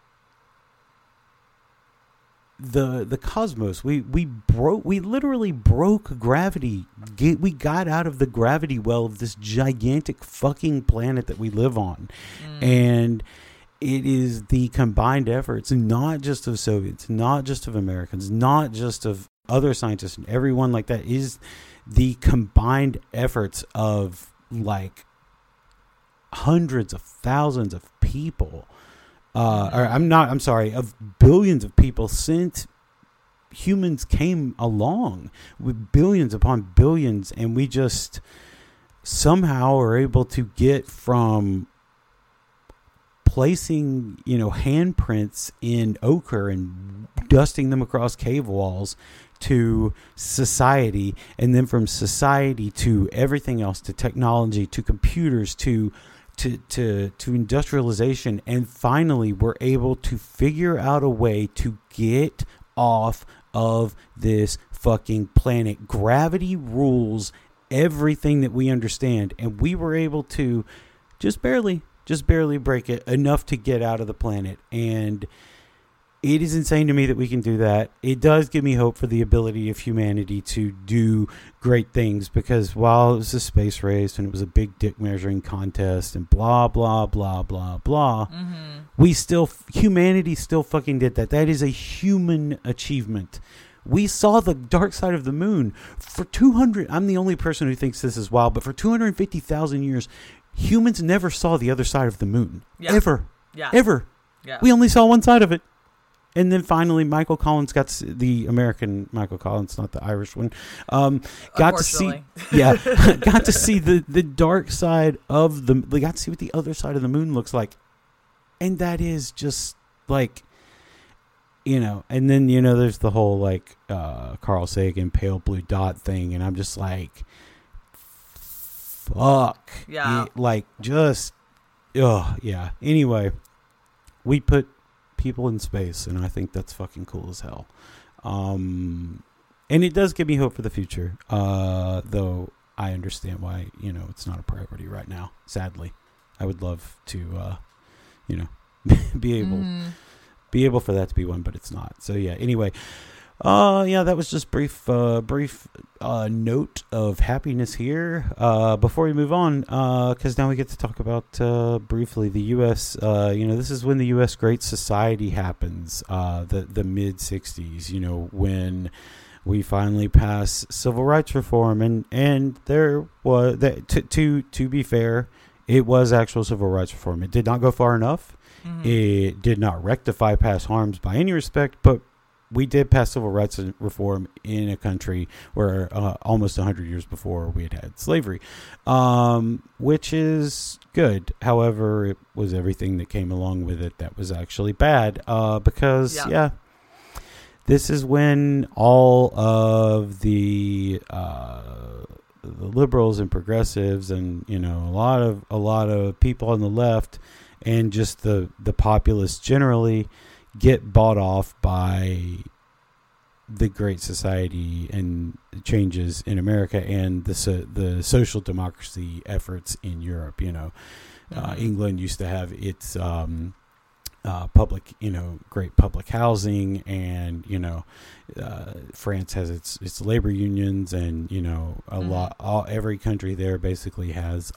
the cosmos. We literally broke gravity. We got out of the gravity well of this gigantic fucking planet that we live on. And it is the combined efforts, not just of Soviets, not just of Americans, not just of other scientists and everyone like that, is the combined efforts of like hundreds of thousands of people. Of billions of people since humans came along, with billions upon billions, and we just somehow are able to get from placing, handprints in ochre and dusting them across cave walls to society, and then from society to everything else, to technology, to computers, to industrialization, and finally we're able to figure out a way to get off of this fucking planet. Gravity rules everything that we understand, and we were able to just barely break it enough to get out of the planet. And it is insane to me that we can do that. It does give me hope for the ability of humanity to do great things, because while it was a space race and it was a big dick measuring contest and blah, blah, blah, blah, blah, humanity still fucking did that. That is a human achievement. We saw the dark side of the moon for 200. I'm the only person who thinks this is wild, but for 250,000 years, humans never saw the other side of the moon. Yeah. Ever. Yeah. Ever. Yeah. We only saw one side of it. And then finally, Michael Collins the American Michael Collins, not the Irish one, got to see the dark side of they got to see what the other side of the moon looks like. And that is just like, and then, there's the whole like Carl Sagan pale blue dot thing. And I'm just like, fuck. Yeah. Yeah. Anyway, we put people in space, and I think that's fucking cool as hell. And it does give me hope for the future, though I understand why it's not a priority right now. Sadly, I would love to be able for that to be one, but it's not. So yeah, anyway, Yeah, that was just brief note of happiness here. Before we move on, because now we get to talk about briefly the U.S. This is when the U.S. Great Society happens. The mid '60s. When we finally pass civil rights reform, and there was to be fair, it was actual civil rights reform. It did not go far enough. Mm-hmm. It did not rectify past harms by any respect, but we did pass civil rights reform in a country where almost 100 years before we had slavery, which is good. However, it was everything that came along with it that was actually bad, because, this is when all of the liberals and progressives and, a lot of people on the left and just the populace generally get bought off by the Great Society and changes in America and the social democracy efforts in Europe. England used to have its great public housing, and France has its labor unions, and every country there basically has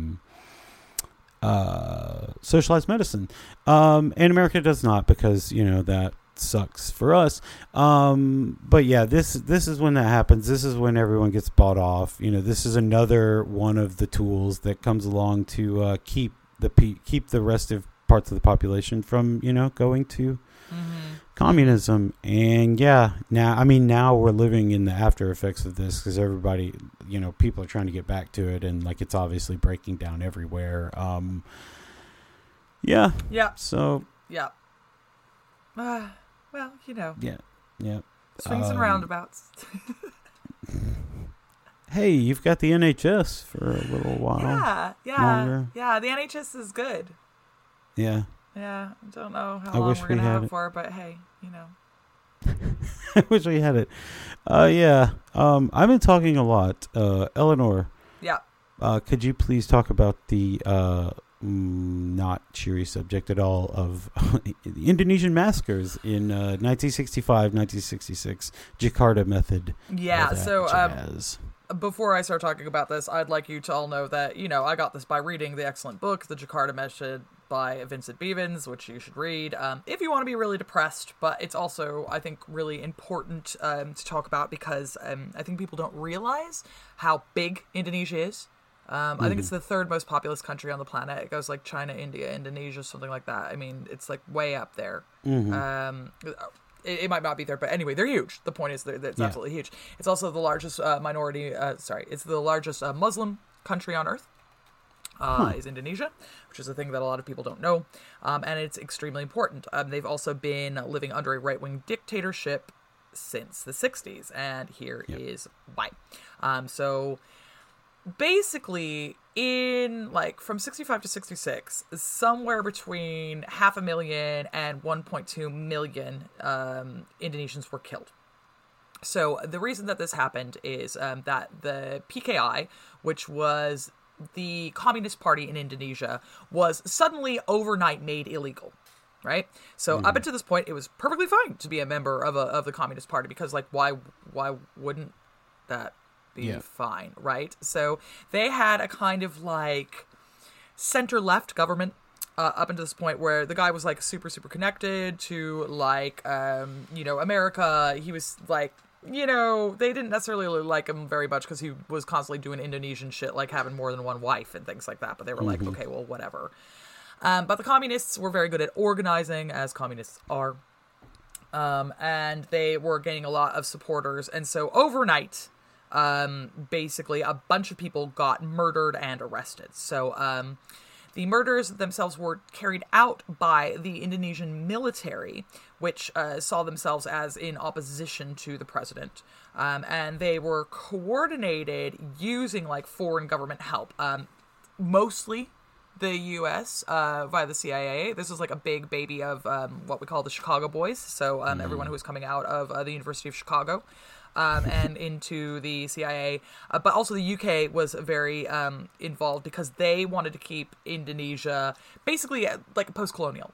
socialized medicine, and America does not, because that sucks for us. But yeah, this is when that happens. This is when everyone gets bought off. This is another one of the tools that comes along to keep the rest of parts of the population from going to communism. And now we're living in the after effects of this, because everybody, people are trying to get back to it, and it's obviously breaking down everywhere. So swings and roundabouts. Hey, you've got the NHS for a little while. Yeah. The NHS is good. Yeah. Yeah. I don't know how long we're going to have it for, but hey, I wish we had it. I've been talking a lot. Eleanor. Yeah. Could you please talk about the not cheery subject at all of the Indonesian massacres in 1965, 1966, Jakarta method? Yeah. Before I start talking about this, I'd like you to all know that, I got this by reading the excellent book, The Jakarta Method by Vincent Bevins, which you should read if you want to be really depressed. But it's also, I think, really important to talk about, because I think people don't realize how big Indonesia is. I think it's the third most populous country on the planet. It goes like China, India, Indonesia, something like that. I mean, it's way up there. It might not be there, but anyway, they're huge. The point is that it's absolutely huge. It's also the largest it's the largest Muslim country on earth, is Indonesia, which is a thing that a lot of people don't know. And it's extremely important. They've also been living under a right-wing dictatorship since the 60s, and here is why. So basically, in from 65 to 66, somewhere between 500,000 and 1.2 million Indonesians were killed. So the reason that this happened is that the PKI, which was the Communist Party in Indonesia, was suddenly overnight made illegal. Right? So up until this point, it was perfectly fine to be a member of the Communist Party, because why wouldn't that be fine, right? So they had a kind of center-left government up until this point, where the guy was super, super connected to America. He was they didn't necessarily like him very much, because he was constantly doing Indonesian shit, having more than one wife and things like that. But they were okay, well, whatever. But the communists were very good at organizing, as communists are. And they were gaining a lot of supporters. And so overnight, basically a bunch of people got murdered and arrested. So the murders themselves were carried out by the Indonesian military, which saw themselves as in opposition to the president. And they were coordinated using foreign government help, mostly the U.S. Via the CIA. This was a big baby of what we call the Chicago Boys. So everyone who was coming out of the University of Chicago and into the CIA. But also the UK was very involved, because they wanted to keep Indonesia basically post-colonial.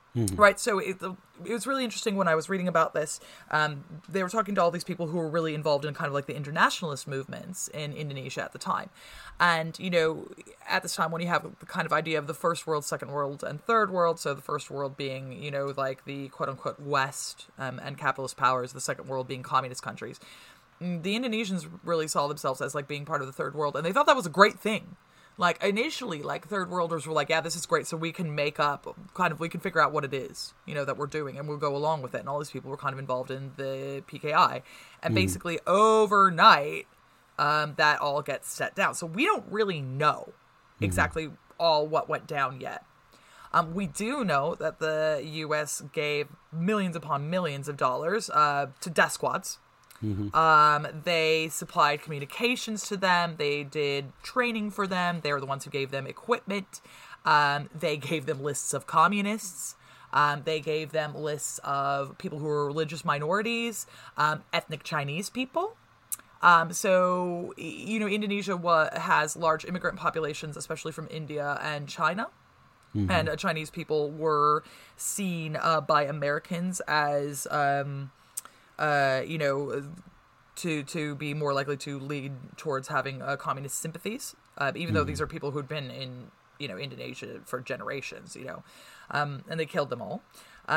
Right, so it was really interesting when I was reading about this. They were talking to all these people who were really involved in kind of like the internationalist movements in Indonesia at the time. And, you know, at this time when you have the kind of idea of the first world, second world, and third world, so the first world being, you know, like the quote-unquote West and capitalist powers, the second world being communist countries, the Indonesians really saw themselves as like being part of the third world, and they thought that was a great thing. Like, initially, like, third worlders were like, yeah, this is great, so we can we can figure out what it is, you know, that we're doing, and we'll go along with it. And all these people were kind of involved in the PKI. And basically, overnight, that all gets set down. So we don't really know exactly all what went down yet. We do know that the U.S. gave millions upon millions of dollars to death squads. They supplied communications to them. They did training for them. They were the ones who gave them equipment. They gave them lists of communists. They gave them lists of people who were religious minorities, ethnic Chinese people. So, you know, Indonesia has large immigrant populations, especially from India and China. And Chinese people were seen by Americans as... you know, to be more likely to lead towards having communist sympathies, even though these are people who'd been in, you know, Indonesia for generations, you know, and they killed them all.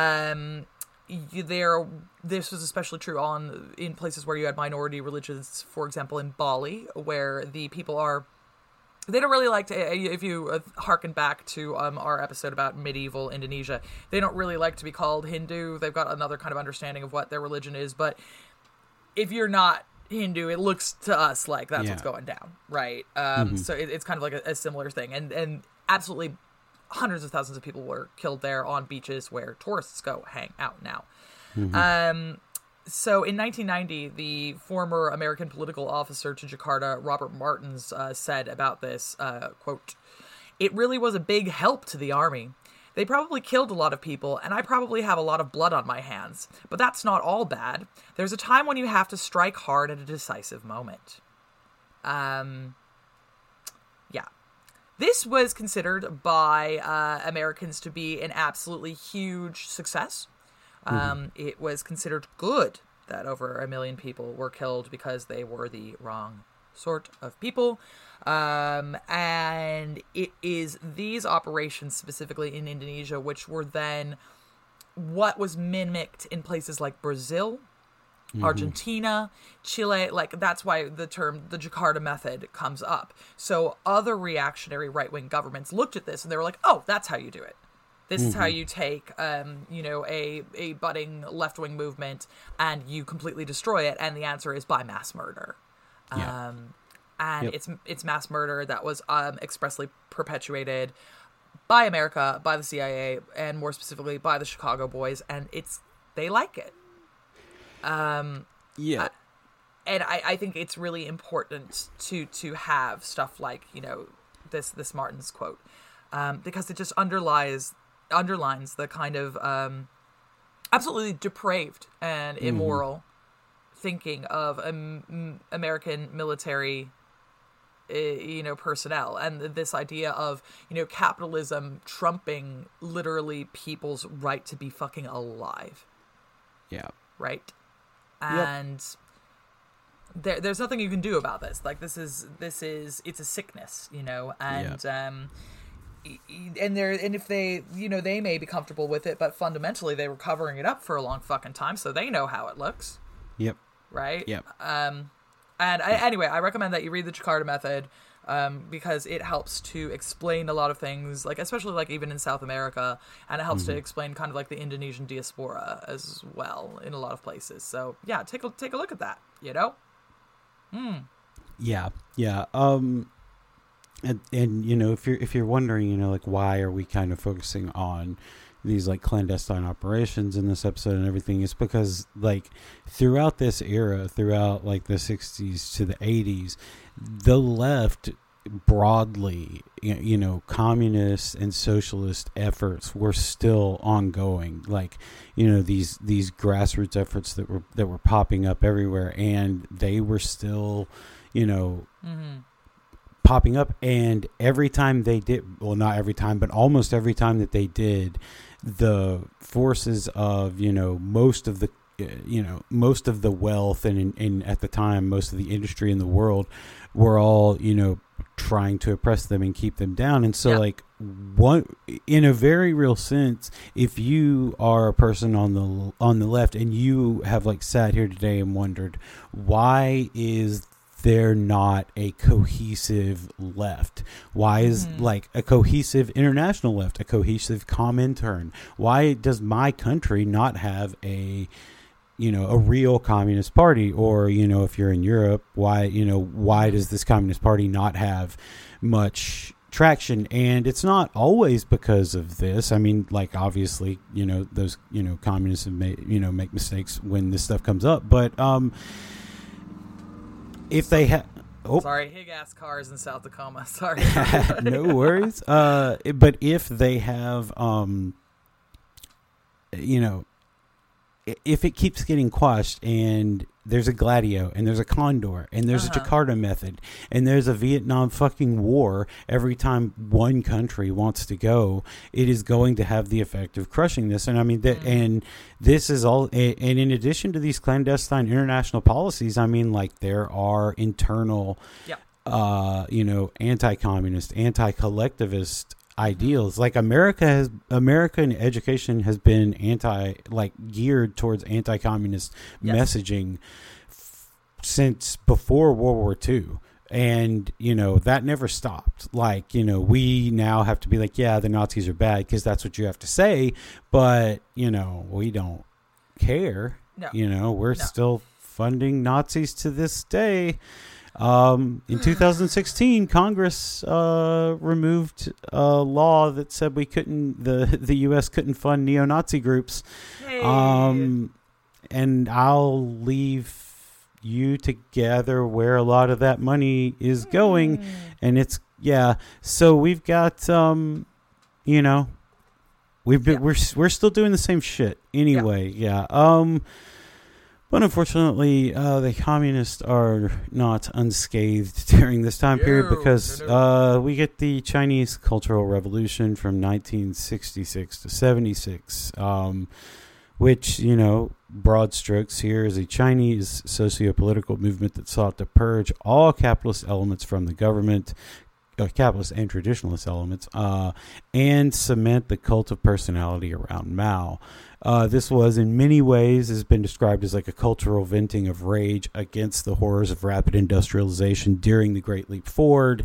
This was especially true in places where you had minority religions, for example, in Bali, where the people they don't really like to, if you harken back to our episode about medieval Indonesia, they don't really like to be called Hindu. They've got another kind of understanding of what their religion is. But if you're not Hindu, it looks to us like that's what's going down, right? So it's kind of like a similar thing. And absolutely hundreds of thousands of people were killed there on beaches where tourists go hang out now. So in 1990, the former American political officer to Jakarta, Robert Martins, said about this, quote, "It really was a big help to the army. They probably killed a lot of people, and I probably have a lot of blood on my hands. But that's not all bad. There's a time when you have to strike hard at a decisive moment." Yeah. This was considered by Americans to be an absolutely huge success. It was considered good that over 1 million people were killed because they were the wrong sort of people. And it is these operations specifically in Indonesia, which were then what was mimicked in places like Brazil, Argentina, Chile. Like, that's why the term the Jakarta method comes up. So other reactionary right-wing governments looked at this and they were like, oh, that's how you do it. This is how you take, you know, a budding left-wing movement and you completely destroy it. And the answer is by mass murder. It's mass murder that was expressly perpetuated by America, by the CIA, and more specifically by the Chicago Boys. And they like it. And I think it's really important to have stuff like, you know, this Martin's quote, because it just underlines the kind of absolutely depraved and immoral thinking of American military, you know, personnel, and this idea of, you know, capitalism trumping literally people's right to be fucking alive. Yeah. Right. And there's nothing you can do about this. Like, it's a sickness, you know, and and if they, you know, they may be comfortable with it, but fundamentally they were covering it up for a long fucking time, so they know how it looks. Yep. Right? Yep. Anyway, I recommend that you read the Jakarta Method, because it helps to explain a lot of things, like, especially like even in South America, and it helps to explain kind of like the Indonesian diaspora as well in a lot of places. So yeah, take a look at that, you know? Yeah. And you know, if you're wondering, you know, like, why are we kind of focusing on these like clandestine operations in this episode and everything, is because like throughout this era, throughout like the 60s to the 80s, the left broadly, you know, communist and socialist efforts were still ongoing. Like, you know, these grassroots efforts that were popping up everywhere, and they were still, you know, popping up, and every time they did, well, not every time, but almost every time that they did, the forces of, most of the wealth and at the time most of the industry in the world were all trying to oppress them and keep them down. And so in a very real sense, if you are a person on the left and you have sat here today and wondered, why is there not a cohesive left? Why is a cohesive international left, a cohesive Comintern? Why does my country not have a real communist party? Or, if you're in Europe, why does this communist party not have much traction? And it's not always because of this. I mean, obviously, those, communists have make mistakes when this stuff comes up. But, if they have... Sorry, Hick-ass cars in South Tacoma. Sorry. No worries. But if they have, if it keeps getting quashed and there's a Gladio and there's a Condor and there's a Jakarta method and there's a Vietnam fucking war every time one country wants to go, it is going to have the effect of crushing this. And I mean, and this is all, and in addition to these clandestine international policies, I mean, there are internal, anti-communist, anti-collectivist ideals. American education has been geared towards anti-communist messaging since before World War II. And, that never stopped. We now have to be the Nazis are bad because that's what you have to say. But, we don't care. No. We're still funding Nazis to this day. In 2016, Congress removed a law that said we couldn't, the U.S. couldn't fund neo-Nazi groups. Hey. And I'll leave you to gather where a lot of that money is going. And it's, so we've got, we're still doing the same shit anyway. But unfortunately, the communists are not unscathed during this time period because we get the Chinese Cultural Revolution from 1966 to 76, which, broad strokes here, is a Chinese socio-political movement that sought to purge all capitalist elements from the government, capitalist and traditionalist elements, and cement the cult of personality around Mao. This was, in many ways, has been described as a cultural venting of rage against the horrors of rapid industrialization during the Great Leap Forward,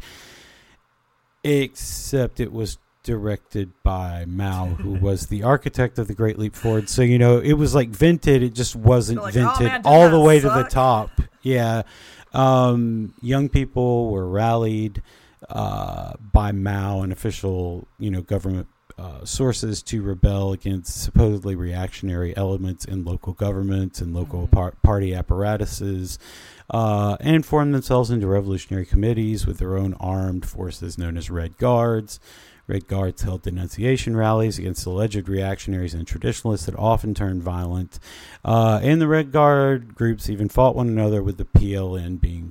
except it was directed by Mao, who was the architect of the Great Leap Forward. So, it was vented. It just wasn't vented all the way to the top. Yeah. Young people were rallied by Mao and official, government sources to rebel against supposedly reactionary elements in local governments and local party apparatuses, and formed themselves into revolutionary committees with their own armed forces known as Red Guards. Red Guards held denunciation rallies against alleged reactionaries and traditionalists that often turned violent. And the Red Guard groups even fought one another, with the PLA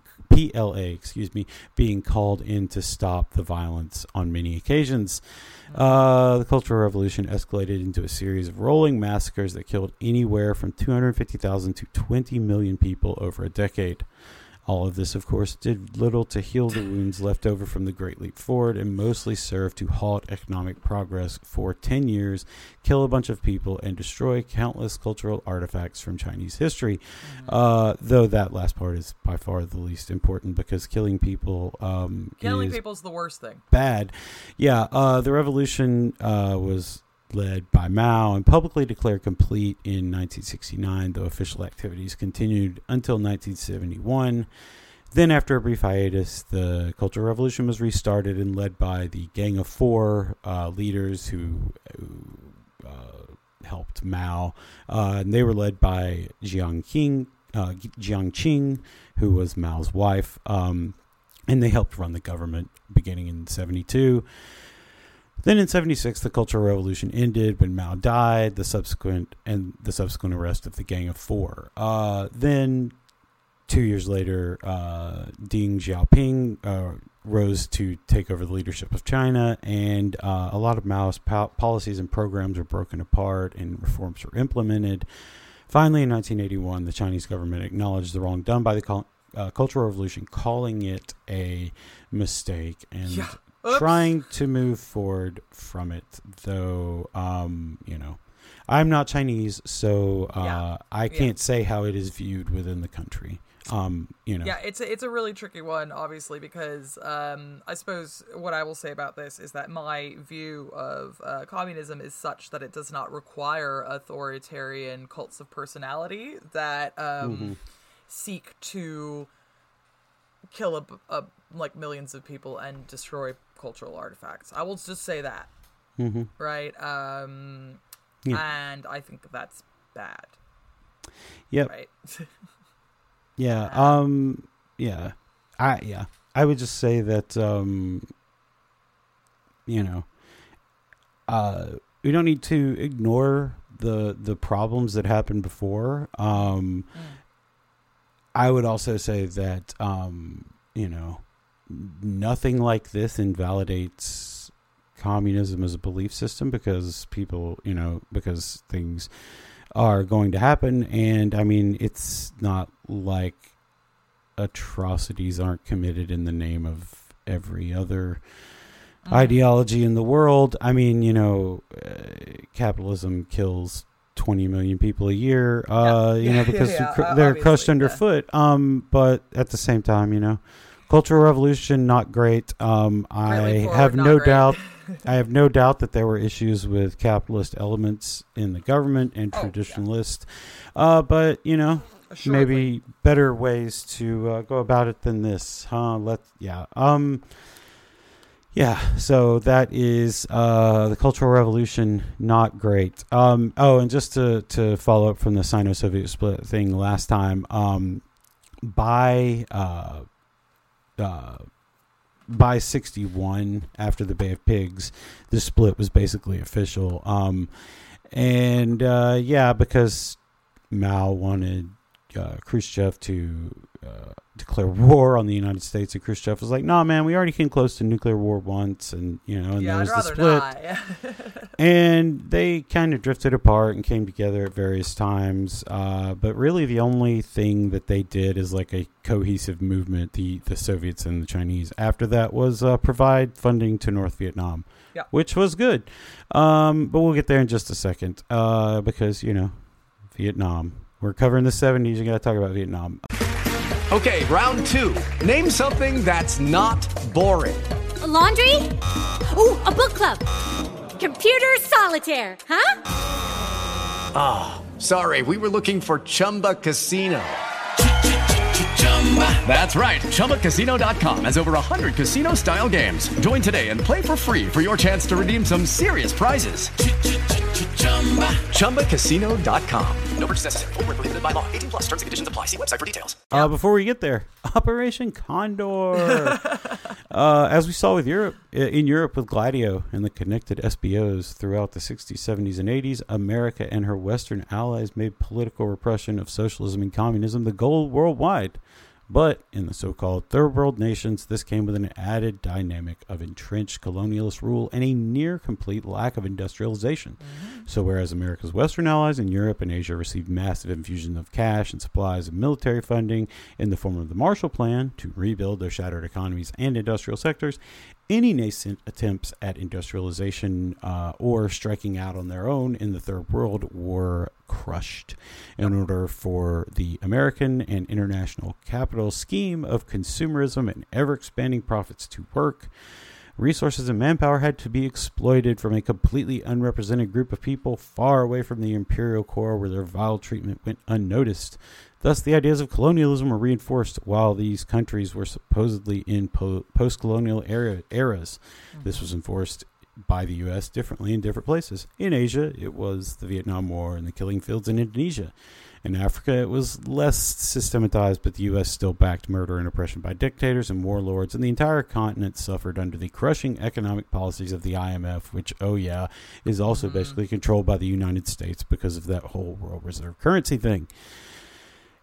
being called in to stop the violence on many occasions. The Cultural Revolution escalated into a series of rolling massacres that killed anywhere from 250,000 to 20 million people over a decade. All of this, of course, did little to heal the wounds left over from the Great Leap Forward, and mostly served to halt economic progress for 10 years, kill a bunch of people, and destroy countless cultural artifacts from Chinese history. Though that last part is by far the least important, because killing people killing people's the worst thing. Bad. Yeah, the revolution was led by Mao and publicly declared complete in 1969, though official activities continued until 1971. Then, after a brief hiatus, the Cultural Revolution was restarted and led by the Gang of Four leaders who helped Mao. And they were led by Jiang Qing, who was Mao's wife, and they helped run the government beginning in 1972. Then in 1976, the Cultural Revolution ended when Mao died, the subsequent arrest of the Gang of Four. Then 2 years later, Deng Xiaoping rose to take over the leadership of China, and a lot of Maoist policies and programs were broken apart and reforms were implemented. Finally, in 1981, the Chinese government acknowledged the wrong done by the Cultural Revolution, calling it a mistake and trying to move forward from it. Though, I'm not Chinese, so I can't say how it is viewed within the country. Yeah, it's a really tricky one, obviously, because I suppose what I will say about this is that my view of communism is such that it does not require authoritarian cults of personality that seek to kill like millions of people and destroy cultural artifacts. I will just say that, right? And I think that's bad. Yep. Right. I would just say that we don't need to ignore the problems that happened before. I would also say that nothing like this invalidates communism as a belief system, because people, because things are going to happen. And I mean, it's not like atrocities aren't committed in the name of every other ideology in the world. I mean, capitalism kills 20 million people a year, because they're crushed underfoot. But at the same time, Cultural Revolution, not great. I have no doubt that there were issues with capitalist elements in the government and traditionalists. But, maybe better ways to go about it than this, huh? So that is the Cultural Revolution, not great. And just to follow up from the Sino-Soviet split thing last time, by 61, after the Bay of Pigs, the split was basically official. Because Mao wanted Khrushchev to declare war on the United States, and Khrushchev was like, "Nah, man, we already came close to nuclear war once," and there was the split. And they kind of drifted apart and came together at various times. But really, the only thing that they did is like a cohesive movement, the Soviets and the Chinese. After that was provide funding to North Vietnam, which was good. But we'll get there in just a second, because Vietnam. We're covering the 70s. You got to talk about Vietnam. Okay, round 2. Name something that's not boring. A laundry? Ooh, a book club. Computer solitaire, huh? Sorry, we were looking for Chumba Casino. That's right. ChumbaCasino.com has over 100 casino-style games. Join today and play for free for your chance to redeem some serious prizes. ChumbaCasino.com. No purchase necessary. Void where prohibited by law. 18+ terms and conditions apply. See website for details. Before we get there, Operation Condor. As we saw with Europe with Gladio and the connected SBOs throughout the 60s, 70s, and 80s, America and her Western allies made political repression of socialism and communism the goal worldwide. But in the so-called third world nations, this came with an added dynamic of entrenched colonialist rule and a near complete lack of industrialization. So whereas America's Western allies in Europe and Asia received massive infusion of cash and supplies of military funding in the form of the Marshall Plan to rebuild their shattered economies and industrial sectors, any nascent attempts at industrialization or striking out on their own in the third world were crushed. In order for the American and international capital scheme of consumerism and ever-expanding profits to work, resources and manpower had to be exploited from a completely unrepresented group of people far away from the imperial core, where their vile treatment went unnoticed. Thus, the ideas of colonialism were reinforced while these countries were supposedly in post-colonial eras. This was enforced by the U.S. differently in different places. In Asia, it was the Vietnam War and the killing fields in Indonesia. In Africa, it was less systematized, but the U.S. still backed murder and oppression by dictators and warlords, and the entire continent suffered under the crushing economic policies of the IMF, which, is also basically controlled by the United States because of that whole world reserve currency thing.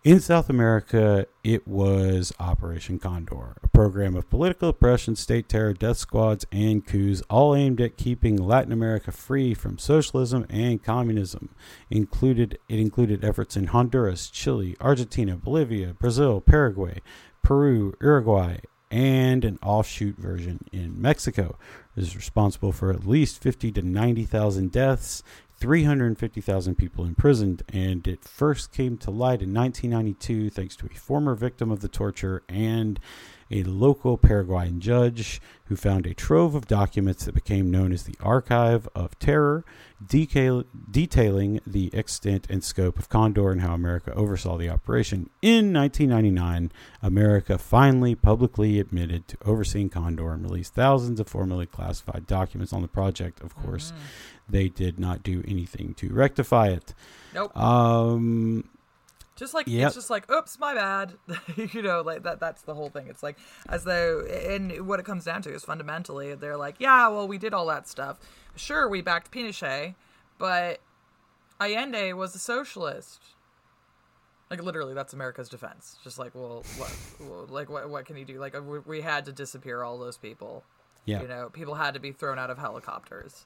In South America, it was Operation Condor, a program of political oppression, state terror, death squads, and coups, all aimed at keeping Latin America free from socialism and communism. It included efforts in Honduras, Chile, Argentina, Bolivia, Brazil, Paraguay, Peru, Uruguay, and an offshoot version in Mexico. It is responsible for at least 50 to 90,000 deaths, 350,000 people imprisoned, and it first came to light in 1992 thanks to a former victim of the torture and a local Paraguayan judge who found a trove of documents that became known as the Archive of Terror, detailing the extent and scope of Condor and how America oversaw the operation. In 1999, America finally publicly admitted to overseeing Condor and released thousands of formally classified documents on the project. Of course, they did not do anything to rectify it. Nope. Just like Yep. It's just like, oops, my bad. Like that's the whole thing. It's like as though, and what it comes down to is fundamentally they're like, yeah, well, we did all that stuff. Sure, we backed Pinochet, but Allende was a socialist. Like literally, that's America's defense. Just like, well, what can you do? Like we had to disappear all those people. Yeah. People had to be thrown out of helicopters.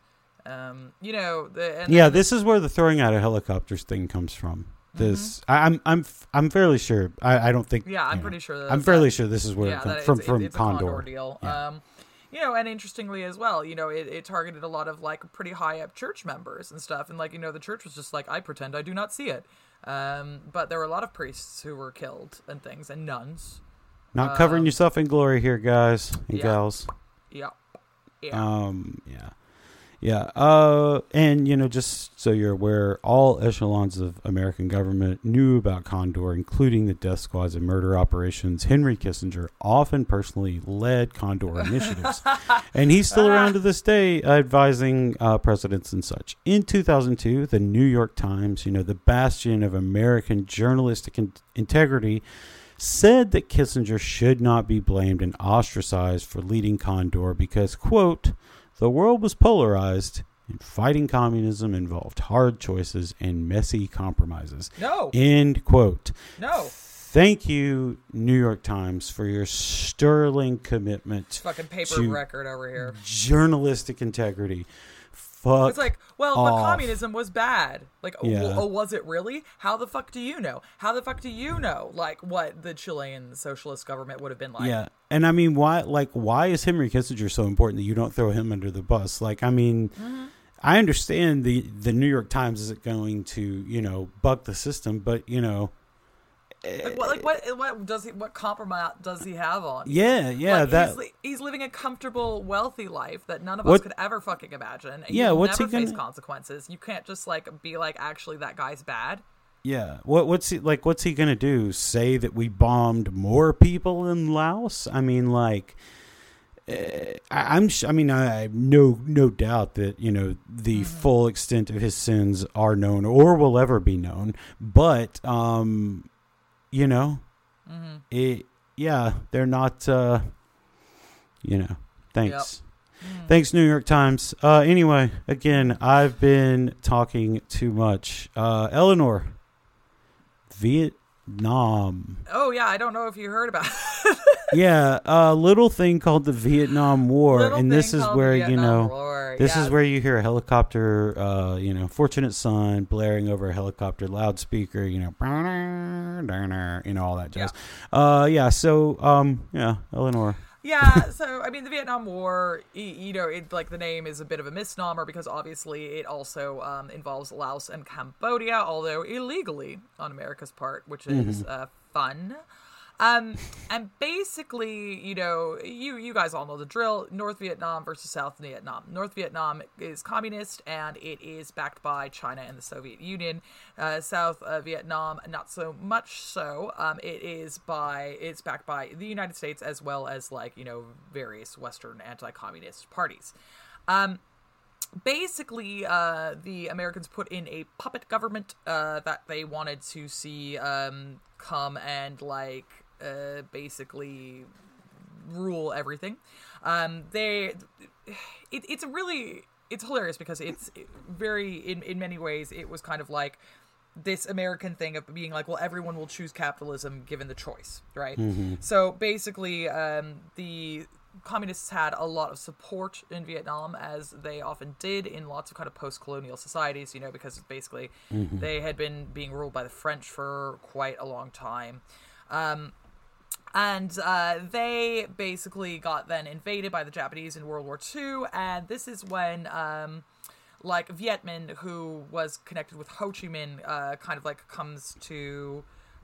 This is where the throwing out of helicopters thing comes from. This I'm fairly sure. I don't think. Yeah, I'm pretty sure. I'm fairly sure this is where it comes from it's Condor. A Condor deal. Yeah. And interestingly as well, it targeted a lot of like pretty high up church members and stuff, and the church was just like, I pretend I do not see it. But there were a lot of priests who were killed and things, and nuns. Not covering yourself in glory here, guys and gals. Yeah. Yeah. And, just so you're aware, all echelons of American government knew about Condor, including the death squads and murder operations. Henry Kissinger often personally led Condor initiatives. And he's still around to this day, advising presidents and such. In 2002, the New York Times, the bastion of American journalistic integrity, said that Kissinger should not be blamed and ostracized for leading Condor because, quote, the world was polarized, and fighting communism involved hard choices and messy compromises. No. End quote. No. Thank you, New York Times, for your sterling commitment. Fucking paper to record over here. Journalistic integrity. Fuck. It's like, well, but communism was bad. Like, Yeah. was it really? How the fuck do you know? How the fuck do you know, like, what the Chilean socialist government would have been like? Yeah. And I mean, why is Henry Kissinger so important that you don't throw him under the bus? Like, I mean, I understand the New York Times isn't going to, buck the system, but, what compromise does he have on? Yeah, he's living a comfortable, wealthy life that none of us could ever fucking imagine. And what's never he gonna face consequences. You can't just be like, actually, that guy's bad. Yeah, what's he gonna do? Say that we bombed more people in Laos? I mean, I have no doubt that the full extent of his sins are known or will ever be known. But they're not. Thanks. Yep. Thanks, New York Times. Anyway, again, I've been talking too much. Eleanor, Vietnam. Oh yeah, I don't know if you heard about it. Yeah, a little thing called the Vietnam War, and this is where is where you hear a helicopter, Fortunate Son blaring over a helicopter loudspeaker, all that jazz. Eleanor. Yeah, so I mean, the Vietnam War, the name is a bit of a misnomer because obviously it also involves Laos and Cambodia, although illegally on America's part, which is fun. And basically, you guys all know the drill: North Vietnam versus South Vietnam. North Vietnam is communist and it is backed by China and the Soviet Union. South Vietnam, not so much so. It's backed by the United States as well as various Western anti-communist parties. Basically, the Americans put in a puppet government that they wanted to see come and basically rule everything. It's hilarious because it's very in many ways it was kind of like this American thing of being like, well, everyone will choose capitalism given the choice, right? Mm-hmm. So basically, the communists had a lot of support in Vietnam, as they often did in lots of kind of post-colonial societies, you know, because basically they had been being ruled by the French for quite a long time. And they basically got then invaded by the Japanese in World War II, and this is when like Viet Minh, who was connected with Ho Chi Minh, kind of like comes to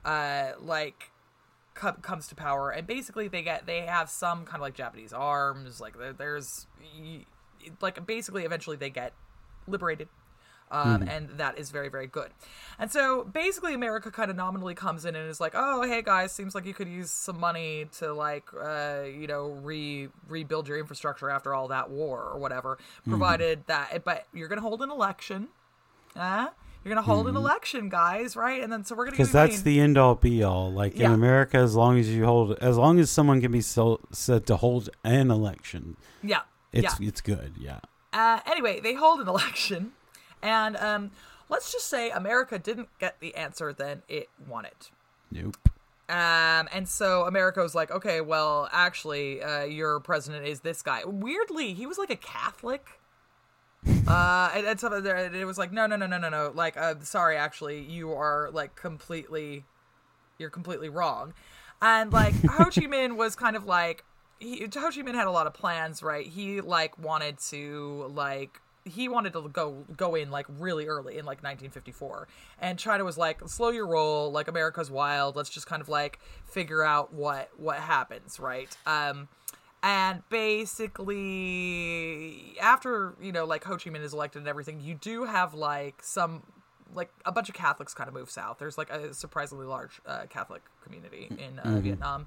comes to power, and basically they have some kind of like Japanese arms, like there's like basically eventually they get liberated. And that is very, very good. And so basically America kind of nominally comes in and is like, oh, hey guys, seems like you could use some money to like, you know, rebuild your infrastructure after all that war or whatever, provided that, but you're going to hold an election. You're going to hold an election, guys, right? And then so we're going to, because that's the end all be all. Like in America, as long as someone can be said to hold an election, it's good. Yeah. Anyway, they hold an election. And let's just say America didn't get the answer that it wanted. Nope. And so America was like, okay, well, actually, your president is this guy. Weirdly, he was like a Catholic. And so it was like, no. Like, sorry, actually, you are like completely wrong. And like Ho Chi Minh was kind of like, Ho Chi Minh had a lot of plans, right? He like wanted to go in like really early in like 1954, and China was like, slow your roll, like America's wild, let's just kind of like figure out what happens, right? And basically after, you know, like Ho Chi Minh is elected and everything, you do have like a bunch of Catholics kind of move south. There's like a surprisingly large Catholic community in Vietnam.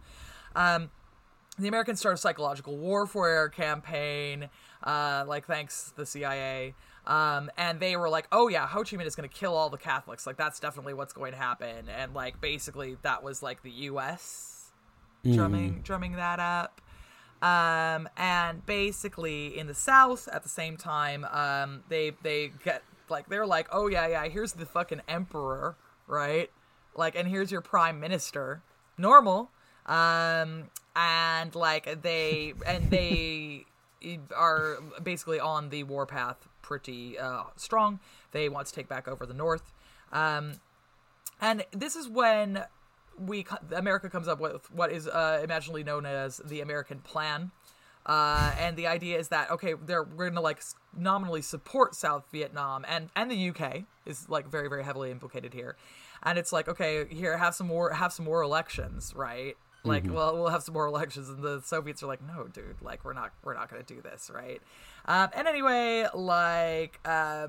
The Americans start a psychological warfare campaign, like thanks the CIA. And they were like, oh yeah, Ho Chi Minh is going to kill all the Catholics. Like that's definitely what's going to happen. And like basically that was like the U.S. drumming that up. And basically in the South at the same time, they get like, they're like, oh yeah, here's the fucking emperor, right? Like, and here's your prime minister, normal. And like they are basically on the warpath pretty strong. They want to take back over the North. And this is when America comes up with what is imaginally known as the American Plan. And the idea is that, okay, we're going to like nominally support South Vietnam, and the UK is like very, very heavily implicated here. And it's like, okay, here, have some more elections, right? Like, well, we'll have some more elections, and the Soviets are like, no, dude, like we're not going to do this, right? And anyway, like,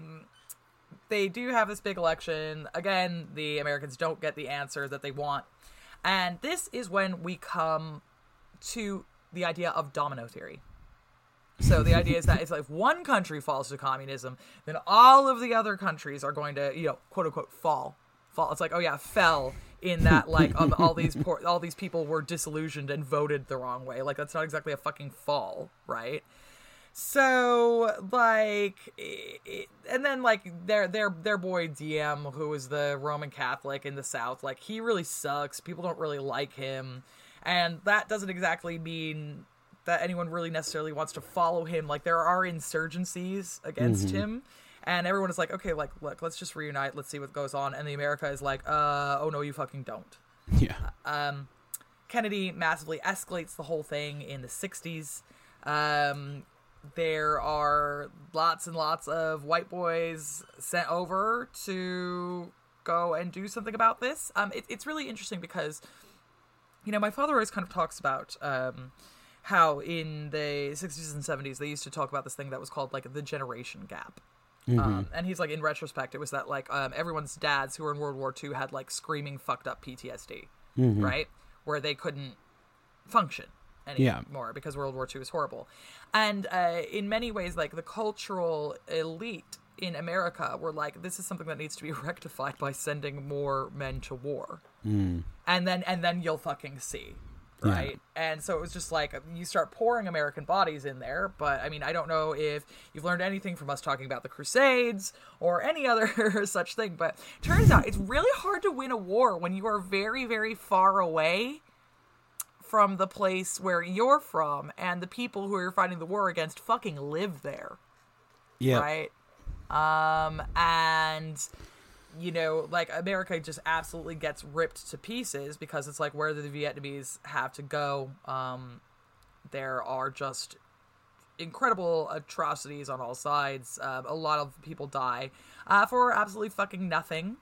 they do have this big election. Again, the Americans don't get the answer that they want, and this is when we come to the idea of domino theory. So the idea is that it's like if one country falls to communism, then all of the other countries are going to, you know, quote unquote, fall. It's like, oh yeah, fell in that, like, all these people were disillusioned and voted the wrong way. Like, that's not exactly a fucking fall, right? So, like, and then, like, their boy Diem, who is the Roman Catholic in the South, like, he really sucks. People don't really like him. And that doesn't exactly mean that anyone really necessarily wants to follow him. Like, there are insurgencies against him. And everyone is like, okay, like, look, let's just reunite. Let's see what goes on. And the America is like, oh, no, you fucking don't. Yeah. Kennedy massively escalates the whole thing in the 60s. There are lots and lots of white boys sent over to go and do something about this. It's really interesting because, you know, my father always kind of talks about how in the 60s and 70s they used to talk about this thing that was called, like, the generation gap. And he's like, in retrospect, it was that, like, everyone's dads who were in World War II had, like, screaming fucked up PTSD, right? Where they couldn't function anymore because World War II is horrible. And in many ways, like, the cultural elite in America were like, this is something that needs to be rectified by sending more men to war. And then you'll fucking see. right? And so it was just like, you start pouring American bodies in there. But I mean, I don't know if you've learned anything from us talking about the Crusades or any other such thing, but turns out it's really hard to win a war when you are very, very far away from the place where you're from, and the people who you're fighting the war against fucking live there. Yeah. Right? And, you know, like, America just absolutely gets ripped to pieces because it's like, where do the Vietnamese have to go? There are just incredible atrocities on all sides. A lot of people die for absolutely fucking nothing.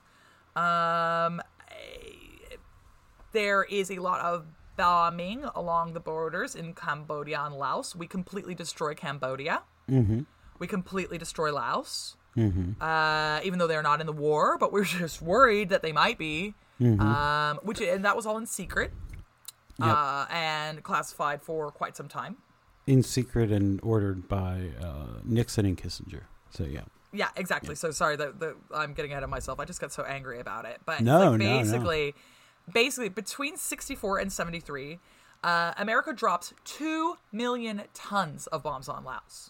There is a lot of bombing along the borders in Cambodia and Laos. We completely destroy Cambodia. Mm-hmm. We completely destroy Laos. Mm-hmm. Even though they're not in the war, but we're just worried that they might be. Mm-hmm. And that was all in secret. Yep. And classified for quite some time. In secret and ordered by Nixon and Kissinger. So, yeah. Yeah, exactly. Yeah. So, sorry, I'm getting ahead of myself. I just got so angry about it. But no. Basically, between 64 and 73, America dropped 2 million tons of bombs on Laos.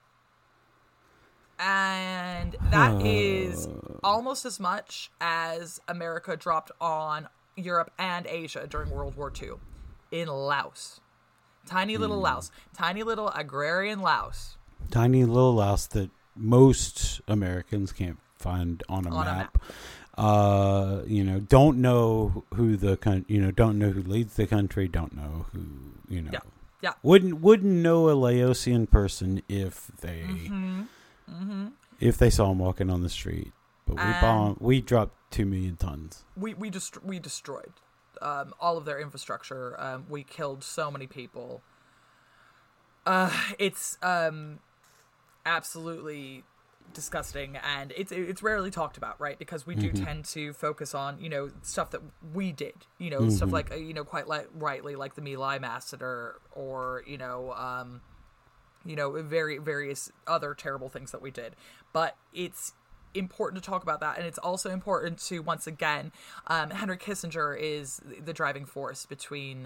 And that is almost as much as America dropped on Europe and Asia during World War II in Laos. Tiny little Laos. Tiny little agrarian Laos. Tiny little Laos that most Americans can't find on a map. Don't know who don't know who leads the country, don't know who, Yeah. Wouldn't know a Laosian person if they if they saw him walking on the street. But we dropped 2 million tons. We destroyed all of their infrastructure. We killed so many people. It's absolutely disgusting, and it's rarely talked about, right? Because we do tend to focus on stuff that we did, stuff like quite rightly, like the My Lai massacre, or various other terrible things that we did. But it's important to talk about that, and it's also important to, once again, Henry Kissinger is the driving force behind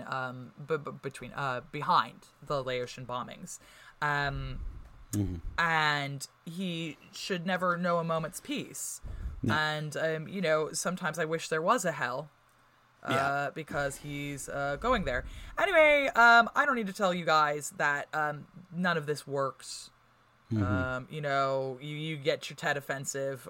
the Laotian bombings. And he should never know a moment's peace. No. And, sometimes I wish there was a hell, because he's going there. Anyway, I don't need to tell you guys that none of this works. You get your Tet Offensive,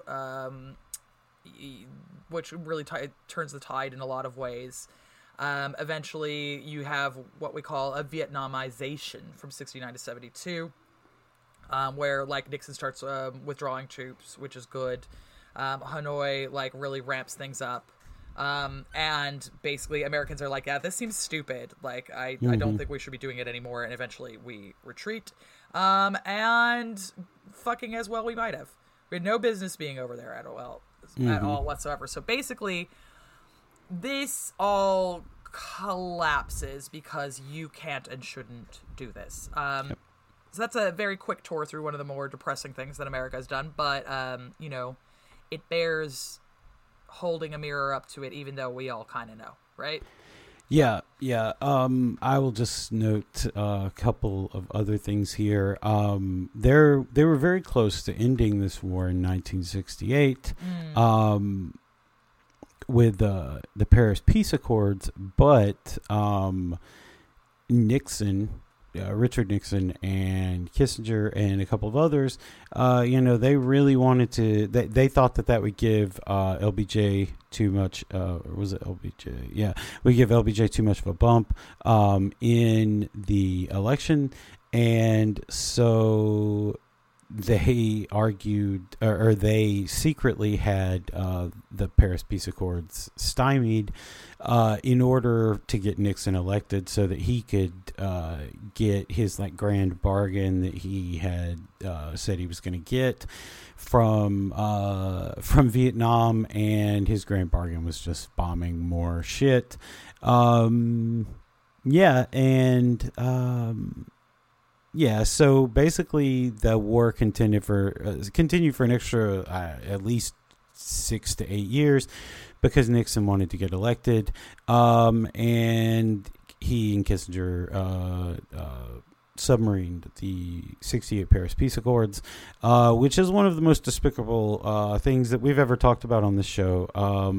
which really turns the tide in a lot of ways. Eventually, you have what we call a Vietnamization from 69 to 72. Where Nixon starts withdrawing troops, which is good. Hanoi really ramps things up, and basically Americans are like, yeah, this seems stupid. I don't think we should be doing it anymore. And eventually we retreat, and fucking as well we might have. We had no business being over there at all whatsoever. So basically, this all collapses because you can't and shouldn't do this. Yep. So that's a very quick tour through one of the more depressing things that America has done. But, it bears holding a mirror up to it, even though we all kind of know, right? Yeah. I will just note a couple of other things here. They were very close to ending this war in 1968 with the Paris Peace Accords, but Richard Nixon and Kissinger and a couple of others, they really wanted to. They thought that would give LBJ too much. Was it LBJ? Yeah, we give LBJ too much of a bump in the election, and so they argued, or they secretly had the Paris Peace Accords stymied in order to get Nixon elected, so that he could get his grand bargain that he had said he was going to get from Vietnam, and his grand bargain was just bombing more shit. So basically the war continued for an extra at least 6 to 8 years, because Nixon wanted to get elected, and he and Kissinger submarined the 1968 Paris Peace Accords, which is one of the most despicable things that we've ever talked about on this show.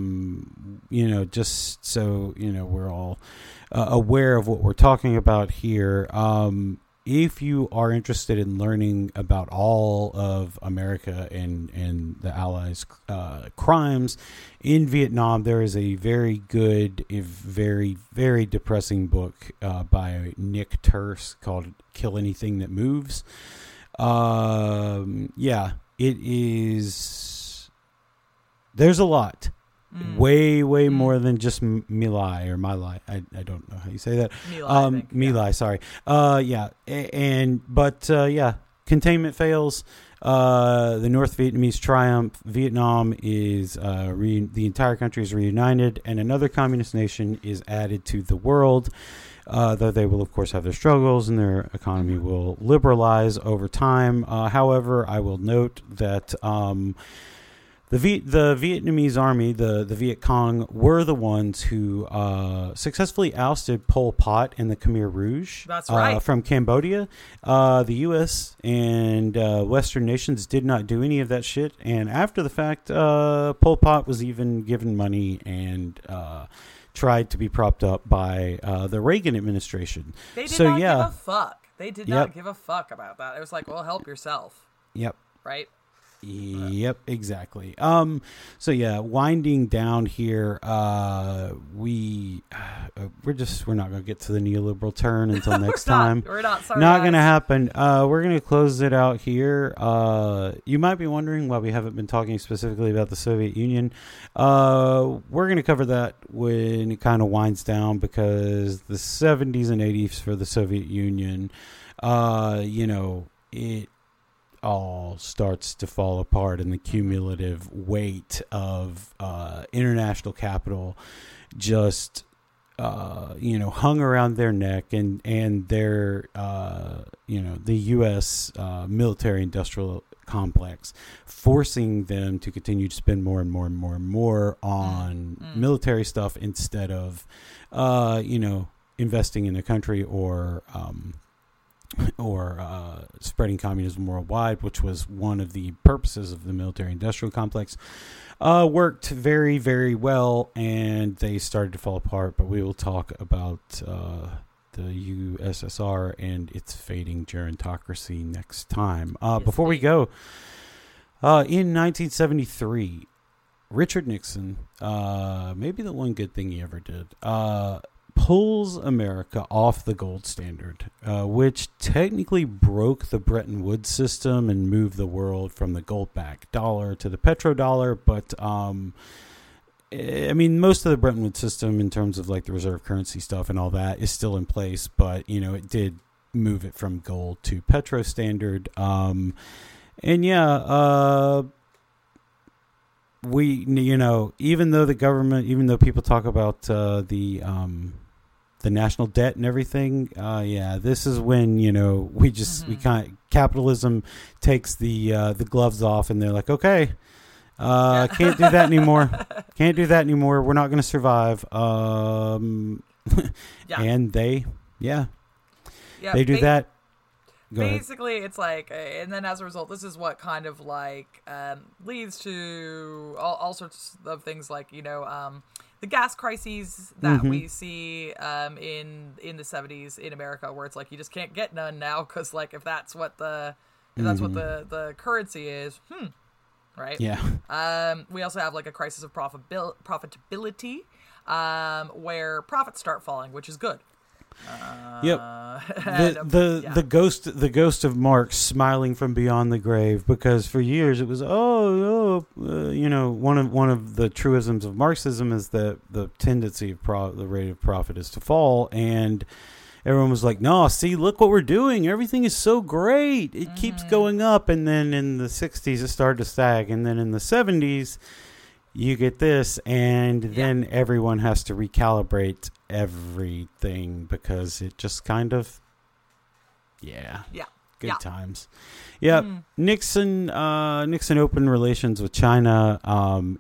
Just so we're all aware of what we're talking about here. If you are interested in learning about all of America and the Allies' crimes in Vietnam, there is a very good, very, very depressing book by Nick Turse called Kill Anything That Moves. It is... There's a lot. Way more than just My Lai. I don't know how you say that. My Lai, sorry. Containment fails. The North Vietnamese triumph. Vietnam is the entire country is reunited, and another communist nation is added to the world. Though they will, of course, have their struggles and their economy will liberalize over time. However, I will note that the Vietnamese army, the Viet Cong, were the ones who successfully ousted Pol Pot and the Khmer Rouge. That's right. From Cambodia. The U.S. and Western nations did not do any of that shit. And after the fact, Pol Pot was even given money and tried to be propped up by the Reagan administration. They did not give a fuck. They did not give a fuck about that. It was like, well, help yourself. Yep. Right? Yep, exactly. Winding down here, we're not going to get to the neoliberal turn until next time. We're not. Sorry, not going to happen. We're going to close it out here. You might be wondering why we haven't been talking specifically about the Soviet Union. We're going to cover that when it kind of winds down, because the 70s and 80s for the Soviet Union, it all starts to fall apart, and the cumulative weight of international capital just hung around their neck, and their the U.S. military industrial complex, forcing them to continue to spend more and more and more and more on military stuff instead of investing in the country or spreading communism worldwide, which was one of the purposes of the military-industrial complex. Worked very, very well, and they started to fall apart, but we will talk about the USSR and its fading gerontocracy next time. Before we go, in 1973, Richard Nixon, maybe the one good thing he ever did, pulls America off the gold standard, which technically broke the Bretton Woods system and moved the world from the gold-backed dollar to the petrodollar. But, most of the Bretton Woods system in terms of like the reserve currency stuff and all that is still in place, but, it did move it from gold to petro standard. We, even though the government, even though people talk about the national debt and everything, this is when we capitalism takes the gloves off, and they're like, okay, can't do that anymore. Can't do that anymore. We're not going to survive. And they do that. Basically, it's like, and then as a result, this is what kind of like leads to all sorts of things, like the gas crises that we see in the 70s in America, where it's like you just can't get none now because like if that's what the currency is, right? Yeah. We also have like a crisis of profitability, where profits start falling, which is good. The ghost of Marx smiling from beyond the grave, because for years it was one of the truisms of Marxism is that the tendency of the rate of profit is to fall, and everyone was like, no, see, look what we're doing, everything is so great, it keeps going up. And then in the 60s it started to stag, and then in the 70s you get this, and then everyone has to recalibrate everything because it just kind of, good times. Nixon opened relations with China,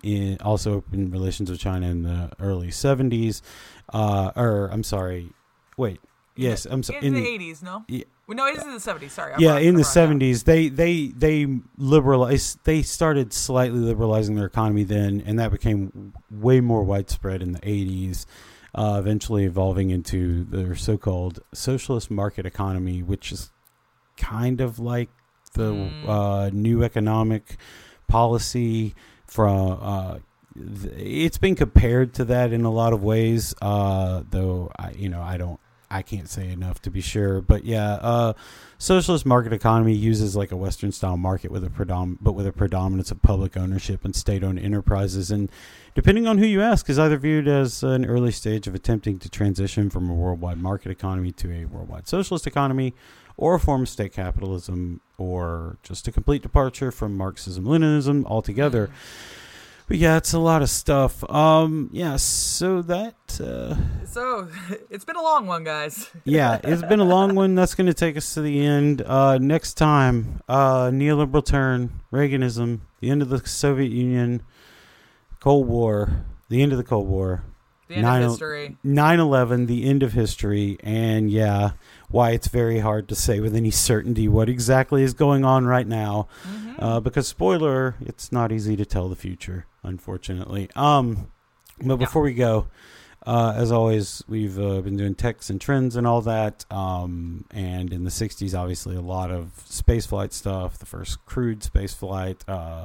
also opened relations with China in the early 70s, Wait. Yes, I'm sorry. In the 80s, no? Yeah. Well, no, it's in the 70s. Sorry. In the 70s, they liberalized. They started slightly liberalizing their economy then, and that became way more widespread in the 80s. Eventually evolving into their so-called socialist market economy, which is kind of like the new economic policy from. It's been compared to that in a lot of ways, though I can't say enough to be sure. But yeah, socialist market economy uses like a Western style market with a predominance of public ownership and state-owned enterprises, and depending on who you ask, is either viewed as an early stage of attempting to transition from a worldwide market economy to a worldwide socialist economy, or a form of state capitalism, or just a complete departure from Marxism-Leninism altogether. But yeah, it's a lot of stuff. So that... So, it's been a long one, guys. Yeah, it's been a long one. That's going to take us to the end. Next time, neoliberal turn, Reaganism, the end of the Soviet Union, Cold War, the end of the Cold War. The end of history. 9/11, the end of history. And yeah, why it's very hard to say with any certainty what exactly is going on right now. Because, spoiler, it's not easy to tell the future, unfortunately. But before we go, as always, we've been doing techs and trends and all that. And in the 60s, obviously, a lot of spaceflight stuff, the first crewed spaceflight.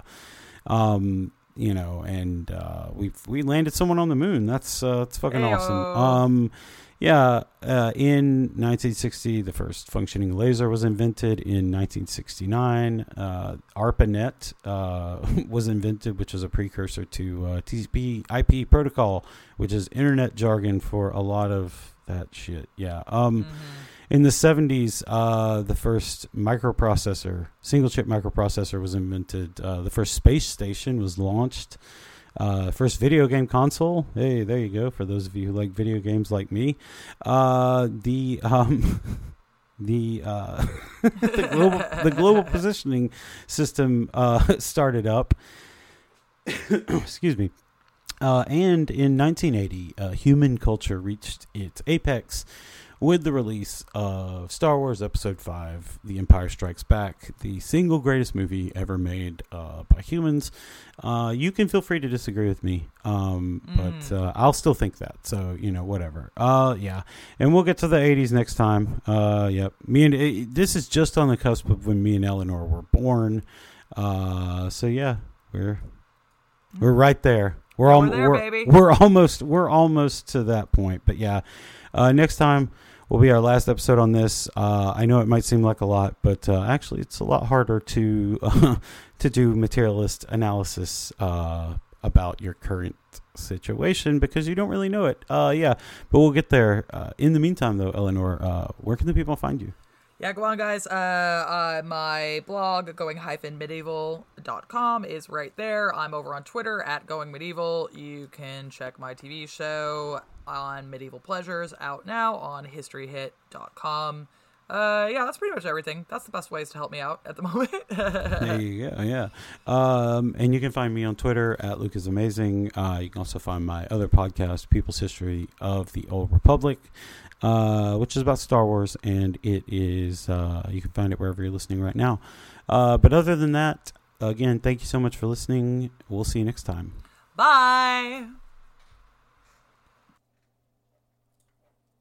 We landed someone on the moon. That's fucking awesome. In 1960, the first functioning laser was invented. In 1969, ARPANET was invented, which is a precursor to TCP/IP protocol, which is internet jargon for a lot of that shit. In the 70s, the first microprocessor, single-chip microprocessor was invented. The first space station was launched. First video game console. Hey, there you go. For those of you who like video games like me, the global positioning system started up. Excuse me. And in 1980, human culture reached its apex with the release of Star Wars Episode 5, The Empire Strikes Back, the single greatest movie ever made by humans. You can feel free to disagree with me, but I'll still think that. So, whatever. And we'll get to the 80s next time. This is just on the cusp of when me and Eleanor were born. We're right there. We're almost to that point. But yeah, next time will be our last episode on this. I know it might seem like a lot, but actually it's a lot harder to do materialist analysis about your current situation because you don't really know it. But we'll get there. In the meantime, though, Eleanor, where can the people find you? Yeah, go on, guys. My blog, going-medieval.com, is right there. I'm over on Twitter at GoingMedieval. You can check my TV show on Medieval Pleasures, out now on historyhit.com. That's pretty much everything. That's the best ways to help me out at the moment. There you go, yeah. And you can find me on Twitter at Luke is Amazing. You can also find my other podcast, People's History of the Old Republic, which is about Star Wars, and it is you can find it wherever you're listening right now. But other than that, again, thank you so much for listening. We'll see you next time. Bye.